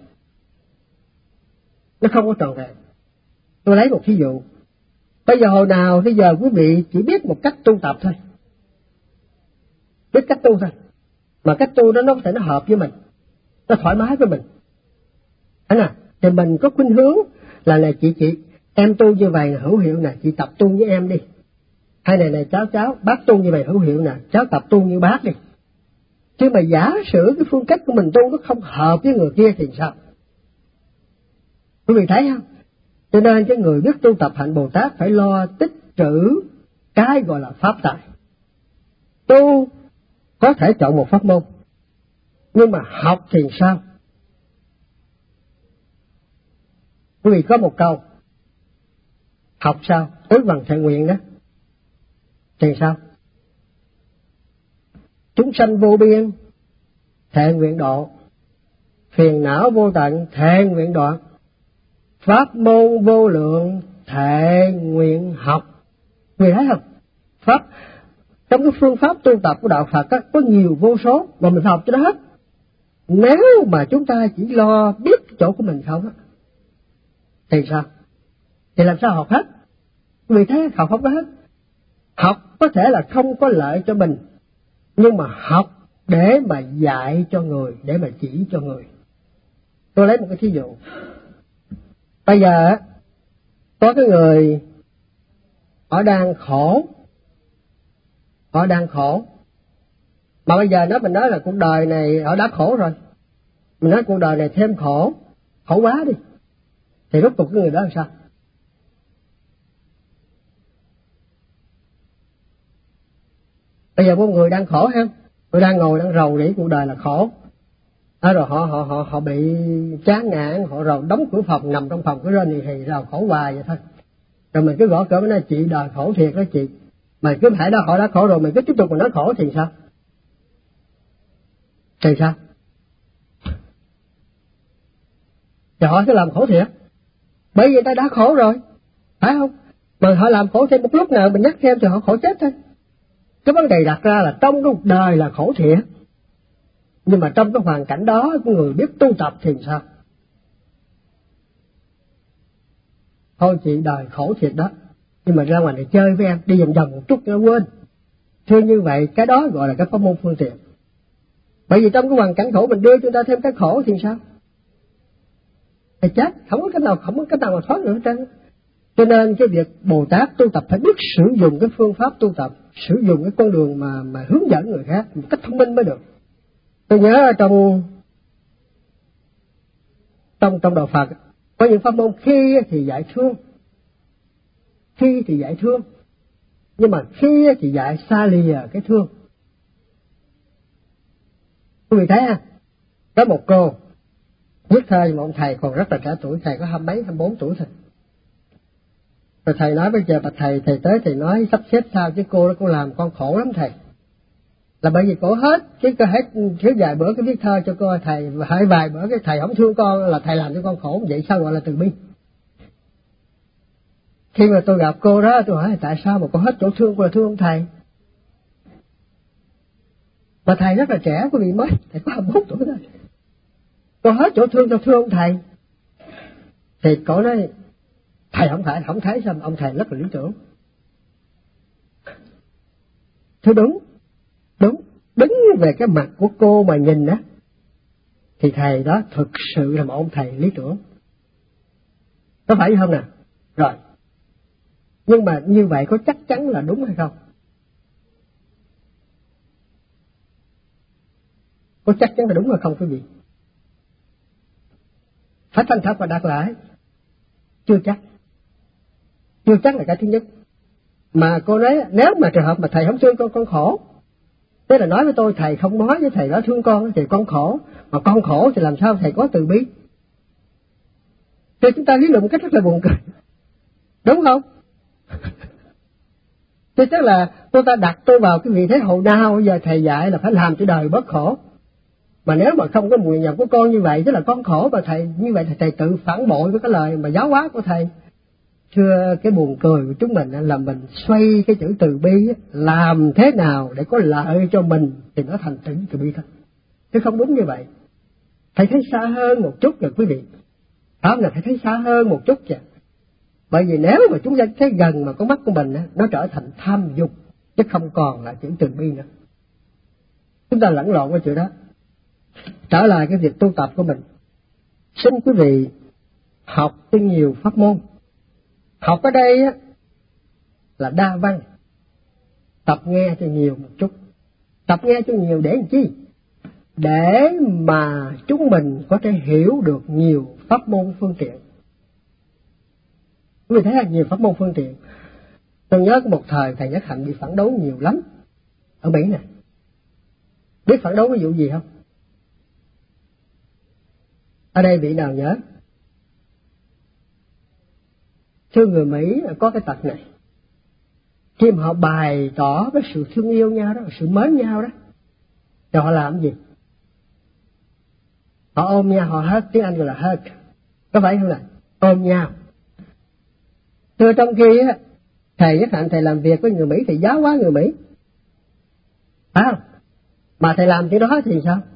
Nó không có trọn vẹn. Tôi lấy một ví dụ. Bây giờ hồi nào bây giờ quý vị chỉ biết một cách tu tập thôi. Biết cách tu thôi. Mà cách tu đó nó có thể nó hợp với mình. Nó thoải mái với mình. Thế nào? Thì mình có khuynh hướng là này chị chị, em tu như vậy là hữu hiệu nè, chị tập tu với em đi. Hay này này cháu cháu, bác tu như vậy hữu hiệu nè, cháu tập tu như bác đi. Chứ mà giả sử cái phương cách của mình tu nó không hợp với người kia thì sao? Quý vị thấy không? Cho nên cái người biết tu tập hạnh Bồ Tát phải lo tích trữ cái gọi là pháp tài. Tu có thể chọn một pháp môn, nhưng mà học thì sao? Quý vị có một câu, học sao? Tứ bằng thệ nguyện đó. Thì sao? Chúng sanh vô biên, thệ nguyện độ. Phiền não vô tận, thệ nguyện đoạn. Pháp môn vô lượng, thệ nguyện học. Người thấy không? Pháp, trong cái phương pháp tu tập của Đạo Phật á, có nhiều vô số mà mình học cho nó hết. Nếu mà chúng ta chỉ lo biết cái chỗ của mình không á, thì sao? Thì làm sao học hết? Vì thế học không có hết. Học có thể là không có lợi cho mình, nhưng mà học để mà dạy cho người, để mà chỉ cho người. Tôi lấy một cái thí dụ. Bây giờ có cái người họ đang khổ, họ đang khổ, mà bây giờ nếu mình nói là cuộc đời này họ đã khổ rồi, mình nói cuộc đời này thêm khổ, khổ quá đi, thì rốt cuộc cái người đó làm sao? Bây giờ có người đang khổ ha, người đang ngồi đang rầu rĩ cuộc đời là khổ, à, rồi họ họ họ họ bị chán ngán, họ rồi đóng cửa phòng, nằm trong phòng cứ rên thì thì rầu khổ hoài vậy thôi. Rồi mình cứ gõ cửa nói chị đời khổ thiệt đó chị, mà cứ phải đó họ đã khổ rồi mình cứ tiếp tục mà nói khổ thì sao? Thì sao? Thì họ sẽ làm khổ thiệt, bởi vì người ta đã khổ rồi, phải không? Mà họ làm khổ thêm một lúc nào mình nhắc thêm thì họ khổ chết thôi. Cái vấn đề đặt ra là trong cái cuộc đời là khổ thiệt, nhưng mà trong cái hoàn cảnh đó của người biết tu tập thì sao? Thôi chị đời khổ thiệt đó, nhưng mà ra ngoài này chơi với em, đi vòng vòng một chút cho quên. Thưa như vậy, cái đó gọi là cái pháp môn phương tiện. Bởi vì trong cái hoàn cảnh khổ mình đưa chúng ta thêm cái khổ thì sao? Thì chết, không có cách nào, không có cách nào mà thoát được hết trơn. Cho nên cái việc Bồ Tát tu tập phải biết sử dụng cái phương pháp tu tập, sử dụng cái con đường mà mà hướng dẫn người khác một cách thông minh mới được. Tôi nhớ trong trong trong đạo Phật có những pháp môn khi thì dạy thương, khi thì dạy thương, nhưng mà khi thì dạy xa lìa cái thương. Quý vị thấy ha, có một cô viết thơ mà ông thầy còn rất là trẻ tuổi, thầy có hai mấy, hai bốn tuổi thôi. Rồi thầy nói bây giờ bà thầy, thầy tới thầy nói sắp xếp sao chứ cô đó cô làm con khổ lắm thầy. Là bởi vì cổ hết, chứ cô hết thiếu vài bữa cái viết thơ cho cô thầy, hai vài bữa cái thầy không thương con là thầy làm cho con khổ, vậy sao gọi là từ bi? Khi mà tôi gặp cô đó tôi hỏi tại sao mà cô hết chỗ thương cô là thương ông thầy? Mà thầy rất là trẻ, quý vị mới, thầy có hai mươi mốt tuổi thôi. Cô hết chỗ thương cho thương ông thầy. Thì cổ nói thầy không phải, không thấy sao ông thầy rất là lý tưởng. Thưa đúng, đúng, đứng về cái mặt của cô mà nhìn á, thì thầy đó thực sự là một ông thầy lý tưởng. Có phải không nào? Rồi. Nhưng mà như vậy có chắc chắn là đúng hay không? Có chắc chắn là đúng hay không quý vị? Phải thành thật và đặt lại. Chưa chắc. Chưa chắc là cái thứ nhất. Mà cô nói nếu mà trường hợp mà thầy không thương con, con khổ. Thế là nói với tôi thầy không nói với thầy đó thương con thì con khổ. Mà con khổ thì làm sao thầy có từ bi? Thì chúng ta lý luận một cách rất là buồn cười, đúng không? Thế tức là tôi ta đặt tôi vào cái vị thế hậu đao, bây giờ thầy dạy là phải làm cho đời bớt khổ. Mà nếu mà không có nguyện vọng của con như vậy, tức là con khổ, và thầy như vậy thì thầy tự phản bội với cái lời mà giáo hóa của thầy. Thưa, cái buồn cười của chúng mình là mình xoay cái chữ từ bi làm thế nào để có lợi cho mình thì nó thành chữ từ bi thôi, chứ không đúng như vậy. Thầy thấy xa hơn một chút rồi quý vị, đó là thầy thấy xa hơn một chút kìa. Bởi vì nếu mà chúng ta thấy gần mà con mắt của mình nó trở thành tham dục, chứ không còn là chữ từ bi nữa. Chúng ta lẫn lộn cái chữ đó. Trở lại cái việc tu tập của mình, xin quý vị học cho nhiều pháp môn. Học ở đây á, là đa văn, tập nghe cho nhiều một chút. Tập nghe cho nhiều để làm chi? Để mà chúng mình có thể hiểu được nhiều pháp môn phương tiện. Quý vị thấy là nhiều pháp môn phương tiện. Tôi nhớ có một thời thầy Nhất Hạnh bị phản đối nhiều lắm ở Mỹ này. Biết phản đối ví dụ gì không? Ở đây vị nào nhớ? Thưa người Mỹ có cái tật này, khi mà họ bày tỏ cái sự thương yêu nhau đó, sự mến nhau đó, thì họ làm gì? Họ ôm nhau, họ hug, tiếng Anh gọi là hug, có phải không nào? Ôm nhau. Thưa trong khi á, thầy Nhất Hạnh thầy làm việc với người Mỹ thì giáo hóa người Mỹ, phải không? Mà thầy làm cái đó thì sao?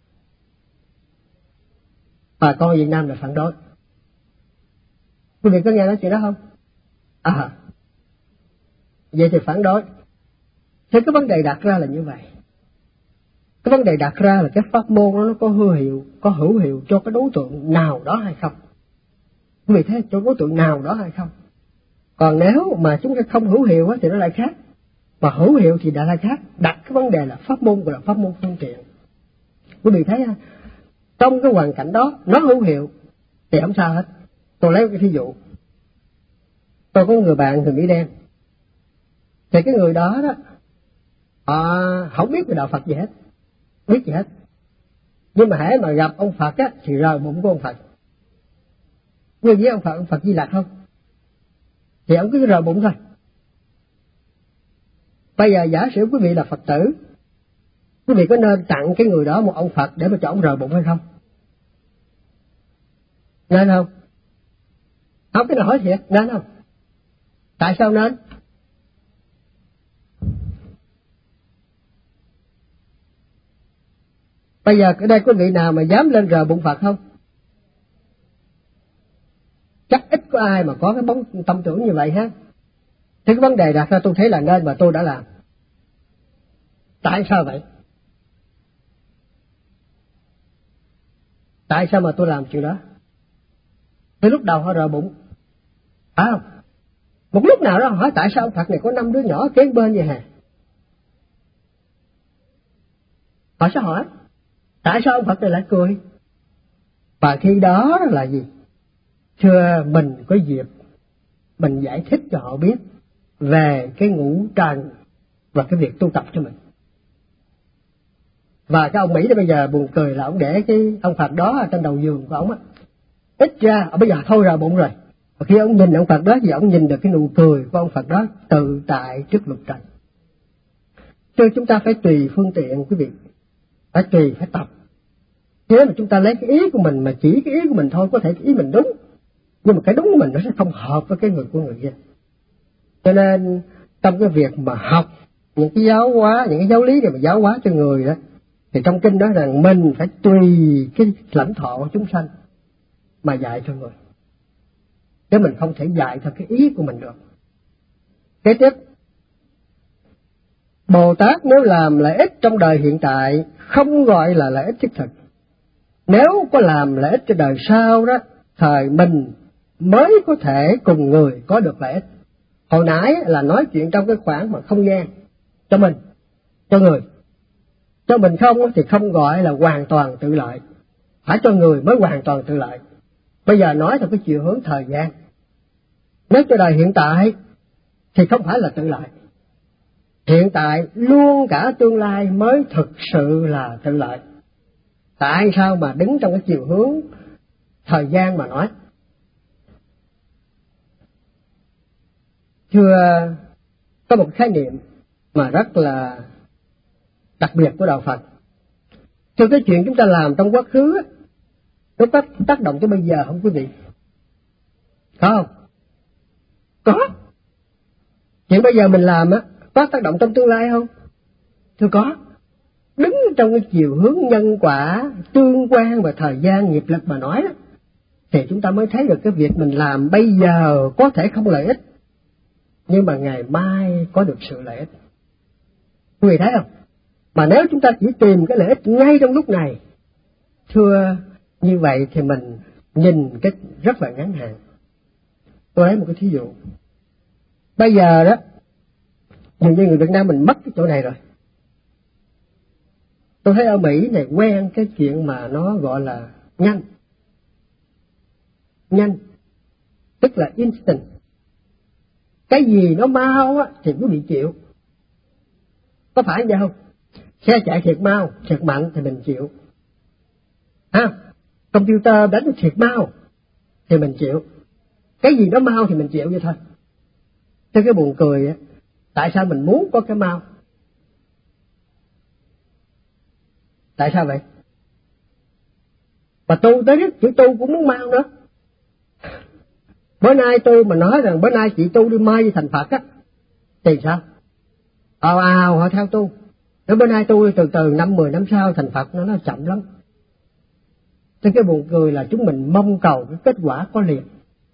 Bà con Việt Nam là phản đối. Quý vị có nghe nói chuyện đó không? À, vậy thì phản đối. Thế cái vấn đề đặt ra là như vậy. Cái vấn đề đặt ra là cái pháp môn đó nó có hữu hiệu, có hữu hiệu cho cái đối tượng nào đó hay không? Quý vị thấy cho đối tượng nào đó hay không? Còn nếu mà chúng ta không hữu hiệu thì nó lại khác. Mà hữu hiệu thì đã là khác. Đặt cái vấn đề là pháp môn gọi là pháp môn phương tiện. Quý vị thấy trong cái hoàn cảnh đó nó hữu hiệu thì không sao hết. Tôi lấy một cái thí dụ. Tôi có một người bạn người Mỹ đen. Thì cái người đó đó họ không biết về đạo Phật gì hết, biết gì hết. Nhưng mà hễ mà gặp ông Phật á thì rời bụng của ông Phật. Như với ông Phật, ông Phật Di Lặc không? Thì ông cứ rời bụng thôi. Bây giờ giả sử quý vị là Phật tử, quý vị có nên tặng cái người đó một ông Phật để mà cho ông rời bụng hay không? Nên không? Không, cái nào hỏi thiệt, nên không? Tại sao nên? Bây giờ ở đây có vị nào mà dám lên rờ bụng Phật không? Chắc ít có ai mà có cái bóng tâm tưởng như vậy ha. Thế cái vấn đề đặt ra tôi thấy là nên và tôi đã làm. Tại sao vậy? Tại sao mà tôi làm chuyện đó? Thế lúc đầu họ rờ bụng, phải không? Một lúc nào đó họ hỏi tại sao ông Phật này có năm đứa nhỏ kế bên vậy hả? Họ sẽ hỏi tại sao ông Phật này lại cười? Và khi đó là gì? Thưa, mình có dịp mình giải thích cho họ biết về cái ngũ trần và cái việc tu tập cho mình. Và cái ông Mỹ đó bây giờ buồn cười là ông để cái ông Phật đó ở trên đầu giường của ông á. Ít ra, bây giờ thôi rờ bụng rồi. Và khi ông nhìn ông Phật đó thì ông nhìn được cái nụ cười của ông Phật đó tự tại trước lục trần. Chứ chúng ta phải tùy phương tiện quý vị. Phải tùy, phải tập. Nếu mà chúng ta lấy cái ý của mình mà chỉ cái ý của mình thôi, có thể cái ý mình đúng. Nhưng mà cái đúng của mình nó sẽ không hợp với cái người của người kia. Cho nên trong cái việc mà học những cái giáo hóa, những cái giáo lý để mà giáo hóa cho người đó, thì trong kinh nói rằng mình phải tùy cái lãnh thọ của chúng sanh mà dạy cho người. Chứ mình không thể dạy theo cái ý của mình được. Kế tiếp, Bồ Tát nếu làm lợi ích trong đời hiện tại không gọi là lợi ích thiết thực. Nếu có làm lợi ích cho đời sau đó, thời mình mới có thể cùng người có được lợi ích. Hồi nãy là nói chuyện trong cái khoảng mà không gian cho mình, cho người. Cho mình không thì không gọi là hoàn toàn tự lợi. Phải cho người mới hoàn toàn tự lợi. Bây giờ nói theo cái chiều hướng thời gian. Nếu cho đời hiện tại thì không phải là tự lợi. Hiện tại luôn cả tương lai mới thực sự là tự lợi. Tại sao mà đứng trong cái chiều hướng thời gian mà nói? Thưa, có một khái niệm mà rất là đặc biệt của đạo Phật. Thưa, cái chuyện chúng ta làm trong quá khứ nó tác, tác động tới bây giờ không quý vị? Có không? Có. Chuyện bây giờ mình làm á, có tác động trong tương lai không? Thưa có. Đứng trong cái chiều hướng nhân quả, tương quan và thời gian nghiệp lực mà nói đó, thì chúng ta mới thấy được cái việc mình làm bây giờ có thể không lợi ích, nhưng mà ngày mai có được sự lợi ích. Quý vị thấy không? Mà nếu chúng ta chỉ tìm cái lợi ích ngay trong lúc này, thưa, như vậy thì mình nhìn cái rất là ngắn hạn. Tôi lấy một cái thí dụ. Bây giờ đó, dường như người Việt Nam mình mất cái chỗ này rồi. Tôi thấy ở Mỹ này quen cái chuyện mà nó gọi là nhanh. Nhanh, tức là instant. Cái gì nó mau á, thì quý vị chịu. Có phải vậy không? Xe chạy thiệt mau, thiệt mạnh thì mình chịu. À, computer đánh thiệt mau thì mình chịu. Cái gì nó mau thì mình chịu vậy thôi. Thế cái buồn cười á, tại sao mình muốn có cái mau? Tại sao vậy? Mà tu tới rất chữ tu cũng muốn mau nữa. Bữa nay tôi mà nói rằng bữa nay chị tu đi mai thành Phật á, thì sao? Ào ào họ theo tu. Nếu bữa nay tu từ từ năm mười năm sau thành Phật nó nó chậm lắm. Thế cái buồn cười là chúng mình mong cầu cái kết quả có liền.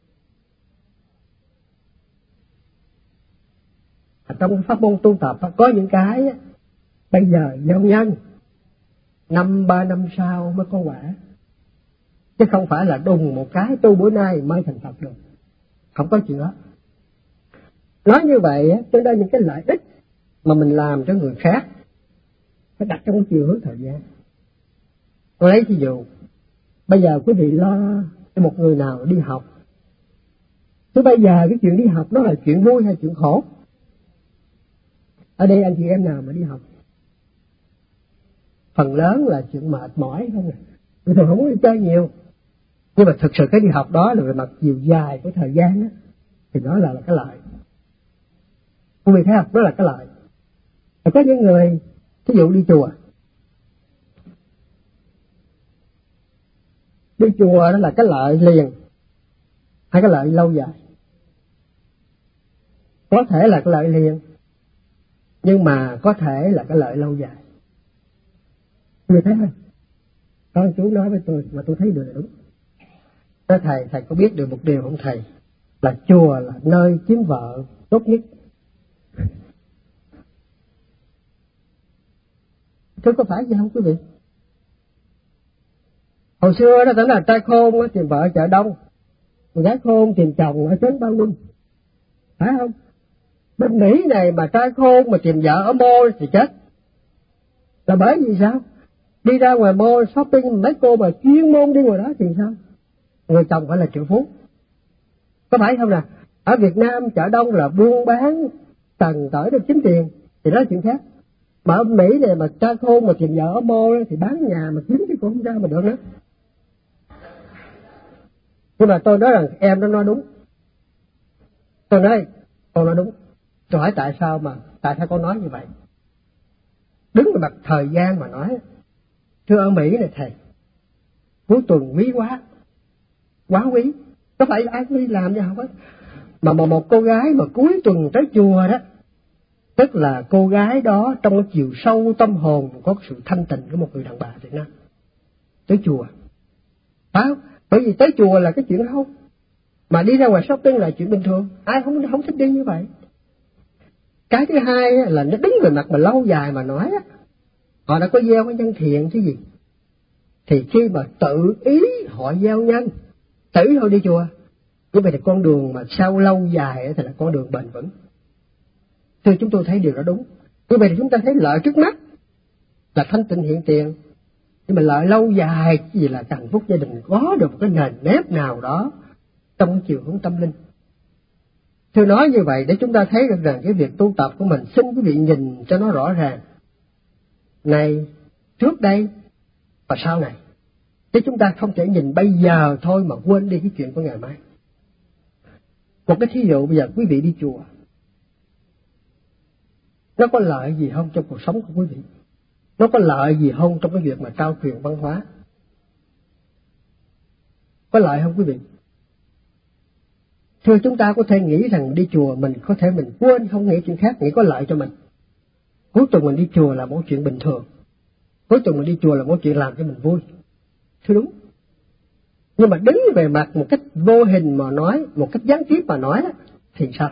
Trong pháp môn tu tập có những cái bây giờ gieo nhân, năm ba năm sau mới có quả, chứ không phải là đùng một cái tu bữa nay mới thành Phật được. Không có chuyện đó. Nói như vậy cho nên những cái lợi ích mà mình làm cho người khác phải đặt trong chiều hướng thời gian. Tôi lấy ví dụ, bây giờ quý vị lo cho một người nào đi học, chứ bây giờ cái chuyện đi học đó là chuyện vui hay chuyện khổ? Ở đây anh chị em nào mà đi học, phần lớn là chuyện mệt mỏi không à. Người ta không có đi chơi nhiều. Nhưng mà thực sự cái đi học đó là về mặt chiều dài của thời gian đó, thì đó là, là cái lợi. Quý vị thấy không? Đó là cái lợi. Và có những người, ví dụ đi chùa, đi chùa đó là cái lợi liền hay cái lợi lâu dài? Có thể là cái lợi liền, nhưng mà có thể là cái lợi lâu dài. Người thấy không? Con chú nói với tôi mà tôi thấy điều này đúng. Nói thầy, thầy có biết được một điều không thầy? Là chùa là nơi kiếm vợ tốt nhất. Thế có phải vậy không quý vị? Hồi xưa đó tưởng là trai khôn tìm vợ chợ Đông, con gái khôn tìm chồng ở trấn Bao Ninh, phải không? Bên Mỹ này mà trai khôn mà tìm vợ ở mall thì chết. Là bởi vì sao? Đi ra ngoài mall shopping, mấy cô mà chuyên môn đi ngoài đó thì sao? Người chồng phải là triệu phú. Có phải không nào? Ở Việt Nam chợ Đông là buôn bán tần tởi được kiếm tiền, thì đó là chuyện khác. Mà ở Mỹ này mà trai khôn mà tìm vợ ở mall thì bán nhà mà kiếm cái cũng không ra mà được nữa. Nhưng mà tôi nói rằng em nó nói đúng. Tôi nói, con nói đúng. Tôi hỏi tại sao mà, tại sao con nói như vậy? Đứng về mặt thời gian mà nói, thưa ở Mỹ này thầy, cuối tuần quý quá, quá quý. Có phải ai cũng đi làm gì không á? Mà, mà một cô gái mà cuối tuần tới chùa đó, tức là cô gái đó trong cái chiều sâu tâm hồn có sự thanh tịnh của một người đàn bà Việt Nam. Tới chùa. Phải không? Bởi vì tới chùa là cái chuyện không. Mà đi ra ngoài shopping là chuyện bình thường. Ai không không thích đi như vậy. Cái thứ hai là nó đứng về mặt mà lâu dài mà nói á, họ đã có gieo cái nhân thiện chứ gì. Thì khi mà tự ý họ gieo nhân, tự ý họ đi chùa, như vậy thì con đường mà sau lâu dài thì là con đường bền vững. Thưa chúng tôi thấy điều đó đúng. Như vậy thì chúng ta thấy lợi trước mắt là thanh tịnh hiện tiền, nhưng mà lợi lâu dài cái gì là hạnh phúc gia đình, có được một cái nền nếp nào đó trong chiều hướng tâm linh. Thưa nói như vậy để chúng ta thấy được rằng cái việc tu tập của mình, xin quý vị nhìn cho nó rõ ràng. Này, trước đây và sau này. Chứ chúng ta không thể nhìn bây giờ thôi mà quên đi cái chuyện của ngày mai. Một cái thí dụ bây giờ quý vị đi chùa, nó có lợi gì không trong cuộc sống của quý vị? Nó có lợi gì không trong cái việc mà trao truyền văn hóa? Có lợi không quý vị? Thưa, chúng ta có thể nghĩ rằng đi chùa mình có thể mình quên không nghĩ chuyện khác, nghĩ có lợi cho mình. Cuối cùng mình đi chùa là một chuyện bình thường. Cuối cùng mình đi chùa là một chuyện làm cho mình vui. Thưa đúng. Nhưng mà đứng về mặt một cách vô hình mà nói, một cách gián tiếp mà nói thì sao?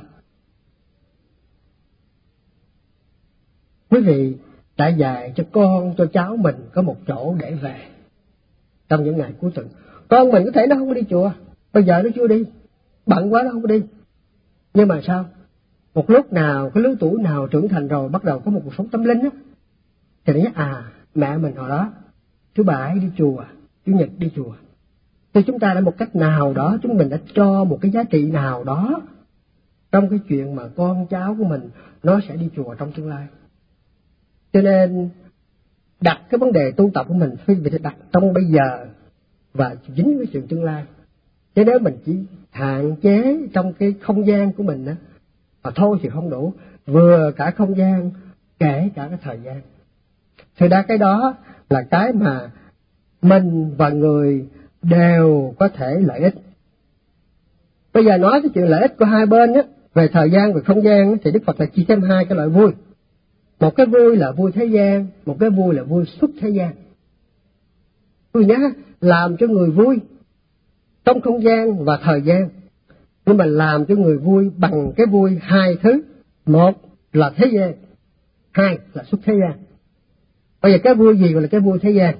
Quý vị đã dạy cho con, cho cháu mình có một chỗ để về trong những ngày cuối tuần. Con mình có thể nó không đi chùa, bây giờ nó chưa đi, bận quá nó không đi. Nhưng mà sao? Một lúc nào, cái lứa tuổi nào trưởng thành rồi, bắt đầu có một cuộc sống tâm linh á, thì nó nhắc à, mẹ mình hồi đó, thứ Bảy đi chùa, Chủ nhật đi chùa. Thì chúng ta đã một cách nào đó, chúng mình đã cho một cái giá trị nào đó trong cái chuyện mà con cháu của mình nó sẽ đi chùa trong tương lai. Cho nên đặt cái vấn đề tu tập của mình phải đặt trong bây giờ và dính với sự tương lai. Chứ nếu mình chỉ hạn chế trong cái không gian của mình á, mà thôi thì không đủ, vừa cả không gian, kể cả cái thời gian. Thì ra cái đó là cái mà mình và người đều có thể lợi ích. Bây giờ nói cái chuyện lợi ích của hai bên á, về thời gian, về không gian á, thì Đức Phật là chia thêm hai cái loại vui. Một cái vui là vui thế gian, một cái vui là vui xuất thế gian. Tôi nhớ làm cho người vui trong không gian và thời gian, nhưng mà làm cho người vui bằng cái vui hai thứ. Một là thế gian, hai là xuất thế gian. Bây giờ cái vui gì gọi là cái vui thế gian?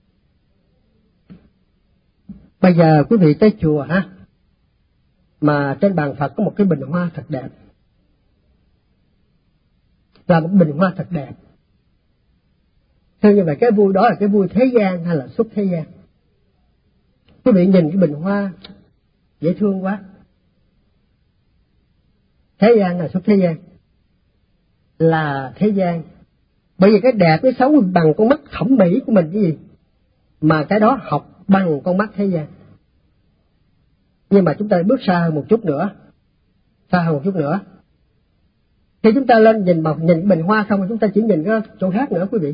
Bây giờ quý vị tới chùa ha, mà trên bàn Phật có một cái bình hoa thật đẹp, là một bình hoa thật đẹp. Thế như vậy cái vui đó là cái vui thế gian hay là xuất thế gian? Quý vị nhìn cái bình hoa dễ thương quá. Thế gian là xuất thế gian? Là thế gian. Bởi vì cái đẹp cái xấu bằng con mắt thẩm mỹ của mình cái gì, mà cái đó học bằng con mắt thế gian. Nhưng mà chúng ta bước xa hơn một chút nữa, xa hơn một chút nữa. Khi chúng ta lên nhìn một nhìn bình hoa không, chúng ta chỉ nhìn cái chỗ khác nữa quý vị.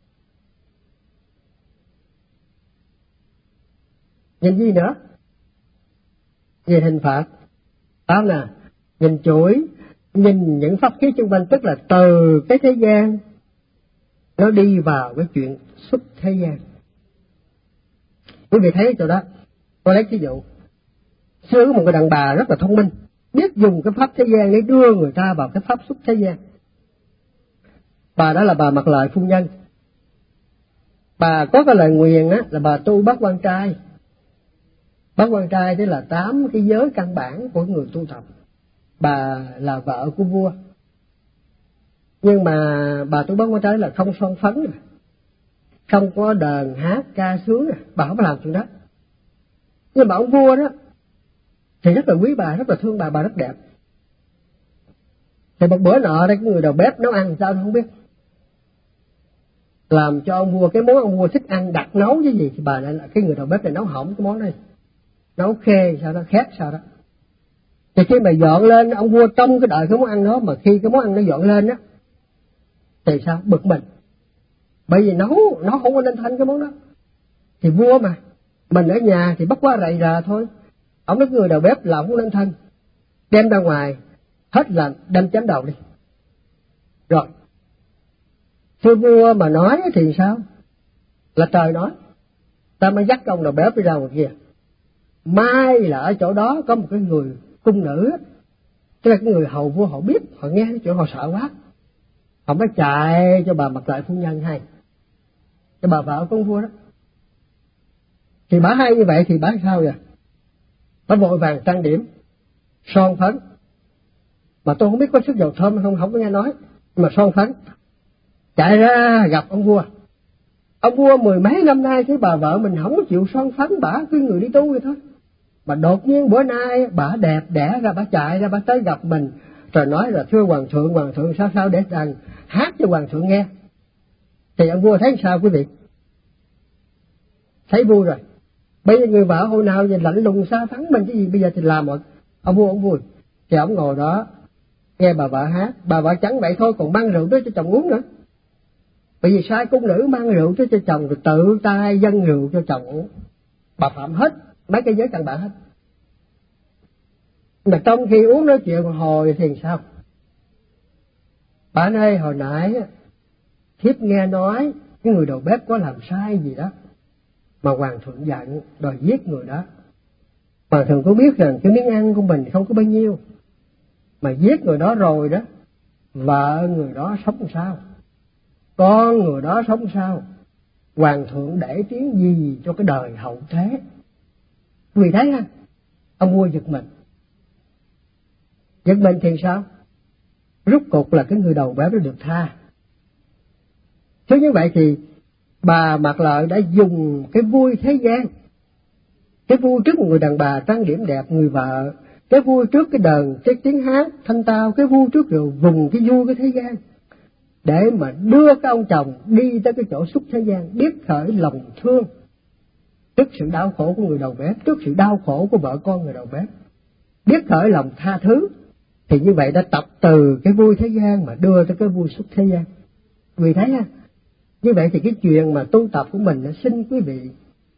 Nhìn gì nữa? Nhìn hình Phật, đó nè, nhìn chuỗi, nhìn những pháp khí xung quanh, tức là từ cái thế gian nó đi vào cái chuyện xuất thế gian. Quý vị thấy chỗ đó, tôi lấy ví dụ. Xưa có một người đàn bà rất là thông minh, biết dùng cái pháp thế gian để đưa người ta vào cái pháp xuất thế gian. Bà đó là bà Mặc Lợi phu nhân. Bà có cái lời nguyền á, là bà tu bát quan trai. Bát quan trai tức là tám cái giới căn bản của người tu tập. Bà là vợ của vua. Nhưng mà bà tu bát quan trai là không son phấn nè, không có đờn hát ca sướng nè, bà không làm chuyện đó. Nhưng mà ông vua đó thì rất là quý bà, rất là thương bà, bà rất đẹp. Thì một bữa nọ đây, cái người đầu bếp nấu ăn sao không biết, làm cho ông vua cái món ông vua thích ăn đặt nấu cái gì, thì bà này là cái người đầu bếp này nấu hỏng cái món này, nấu khê sao đó, khét sao đó. Thì khi mà dọn lên, ông vua trong cái đợi cái món ăn đó, mà khi cái món ăn nó dọn lên á, thì sao? Bực mình. Bởi vì nấu nó không có nên thanh cái món đó. Thì vua mà, mình ở nhà thì bắt qua rầy rà thôi. Ông nói người đầu bếp là không nên thanh, đem ra ngoài hết là đem chém đầu đi. Rồi thưa vua mà nói thì sao? Là trời nói, ta mới dắt ông đầu bếp đi ra ngoài kia. Mai là ở chỗ đó có một cái người cung nữ, tức là cái người hầu vua, họ biết, họ nghe cái chuyện họ sợ quá, họ mới chạy cho bà Mặc Lợi phu nhân hay, cho bà vợ con vua đó. Thì bà hay như vậy thì bà sao vậy? Bà vội vàng trang điểm, son phấn, mà tôi không biết có sức dầu thơm hay không, không có nghe nói, nhưng mà son phấn, chạy ra gặp ông vua. Ông vua mười mấy năm nay thấy bà vợ mình không có chịu son phấn, bả cứ người đi tu vậy thôi. Mà đột nhiên bữa nay bả đẹp đẽ ra, bả chạy ra, bả tới gặp mình, rồi nói là thưa hoàng thượng, hoàng thượng sao sao để đàn hát cho hoàng thượng nghe. Thì ông vua thấy sao quý vị? Thấy vui rồi. Bây giờ người vợ hồi nào giờ lạnh lùng xa thắng mình cái gì, bây giờ thì làm một ông vua ông vui. Thì ông ngồi đó, nghe bà vợ hát, bà vợ chẳng vậy thôi còn mang rượu tới cho chồng uống nữa. Bởi vì sai cung nữ mang rượu tới cho chồng rồi tự tay dâng rượu cho chồng uống. Bà phạm hết mấy cái giới căn bản hết. Mà trong khi uống nói chuyện hồi thì sao? Bạn ơi, hồi nãy thiếp nghe nói cái người đầu bếp có làm sai gì đó mà hoàng thượng giận đòi giết người đó. Hoàng thượng có biết rằng cái miếng ăn của mình không có bao nhiêu, mà giết người đó rồi đó, vợ người đó sống sao, con người đó sống sao, hoàng thượng để tiếng gì cho cái đời hậu thế. Vì thế ha, ông vua giật mình. Giật mình thì sao? Rốt cuộc là cái người đầu bếp đó được tha. Chứ như vậy thì bà Mạc Lợi đã dùng cái vui thế gian, cái vui trước một người đàn bà trang điểm đẹp, người vợ, cái vui trước cái đờn, cái tiếng hát thanh tao, cái vui trước rồi vùng cái vui cái thế gian, để mà đưa cái ông chồng đi tới cái chỗ xuất thế gian, biết khởi lòng thương trước sự đau khổ của người đầu bếp, trước sự đau khổ của vợ con người đầu bếp, biết khởi lòng tha thứ. Thì như vậy đã tập từ cái vui thế gian mà đưa tới cái vui xuất thế gian. Vì thế ha, như vậy thì cái chuyện mà tu tập của mình, xin quý vị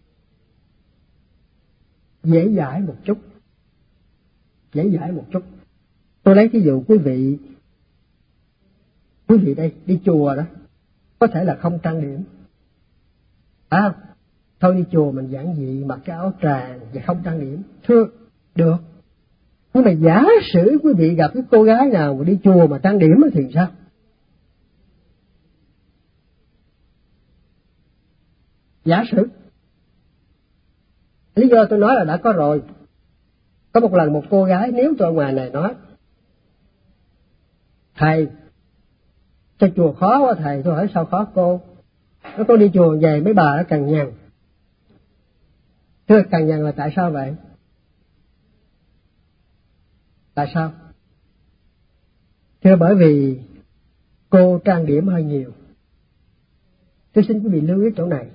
dễ dãi một chút, dễ dãi một chút. Tôi lấy ví dụ quý vị, quý vị đây đi chùa đó, có thể là không trang điểm, à, thôi đi chùa mình giản dị, mặc cái áo tràng và không trang điểm, thưa được. Nhưng mà giả sử quý vị gặp cái cô gái nào mà đi chùa mà trang điểm thì sao? Giả sử, lý do tôi nói là đã có rồi. Có một lần một cô gái, nếu tôi ở ngoài này nói, thầy, cho chùa khó quá thầy. Tôi hỏi sao khó cô? Nó có đi chùa về mấy bà nó cằn nhằn. Thưa, cằn nhằn là tại sao vậy? Tại sao? Thưa, bởi vì cô trang điểm hơi nhiều. Tôi xin quý vị lưu ý chỗ này.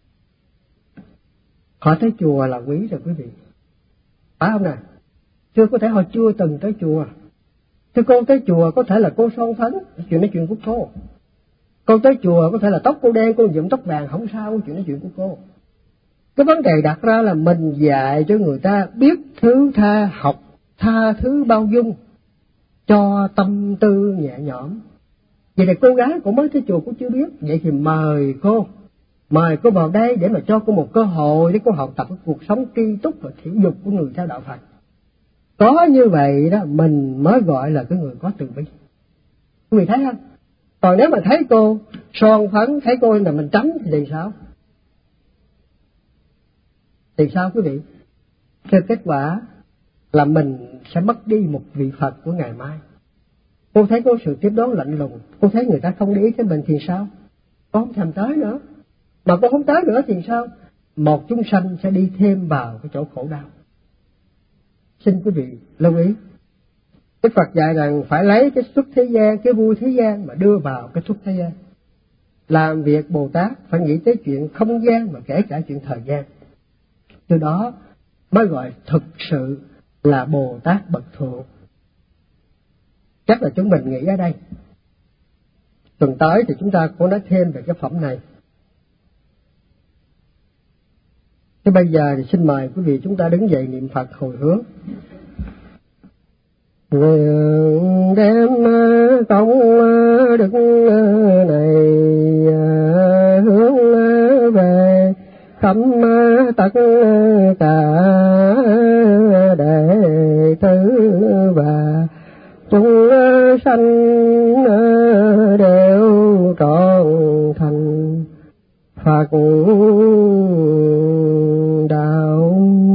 Họ tới chùa là quý rồi quý vị, phải không nào? Thưa, có thể họ chưa từng tới chùa. Thưa, cô tới chùa có thể là cô son phấn, chuyện nói chuyện của cô. Cô tới chùa có thể là tóc cô đen, cô nhuộm tóc vàng, không sao, chuyện nói chuyện của cô. Cái vấn đề đặt ra là mình dạy cho người ta biết thứ tha, học tha thứ bao dung, cho tâm tư nhẹ nhõm. Vậy là cô gái cũng mới tới chùa cũng chưa biết. Vậy thì mời cô, mời cô vào đây để mà cho cô một cơ hội để cô học tập cái cuộc sống tri túc và thiện dục của người theo đạo Phật. Có như vậy đó mình mới gọi là cái người có từ bi. Quý vị thấy không? Còn nếu mà thấy cô son phấn, thấy cô là mình tránh thì sao? Thì sao quý vị? Theo kết quả là mình sẽ mất đi một vị Phật của ngày mai. Cô thấy có sự tiếp đón lạnh lùng, cô thấy người ta không để ý tới mình thì sao? Cô không thèm tới nữa. Mà cô không tới nữa thì sao? Một chúng sanh sẽ đi thêm vào cái chỗ khổ đau. Xin quý vị lưu ý. Đức Phật dạy rằng phải lấy cái xuất thế gian, cái vui thế gian mà đưa vào cái xuất thế gian. Làm việc Bồ Tát phải nghĩ tới chuyện không gian mà kể cả chuyện thời gian. Từ đó mới gọi thực sự là Bồ Tát bậc thượng. Chắc là chúng mình nghĩ ở đây. Tuần tới thì chúng ta cũng nói thêm về cái phẩm này. Thế bây giờ thì xin mời quý vị chúng ta đứng dậy niệm Phật hồi hướng. Nguyện đem công đức này hướng về khắp tất cả đệ tử và chúng sanh đều trọn thành Phật đạo.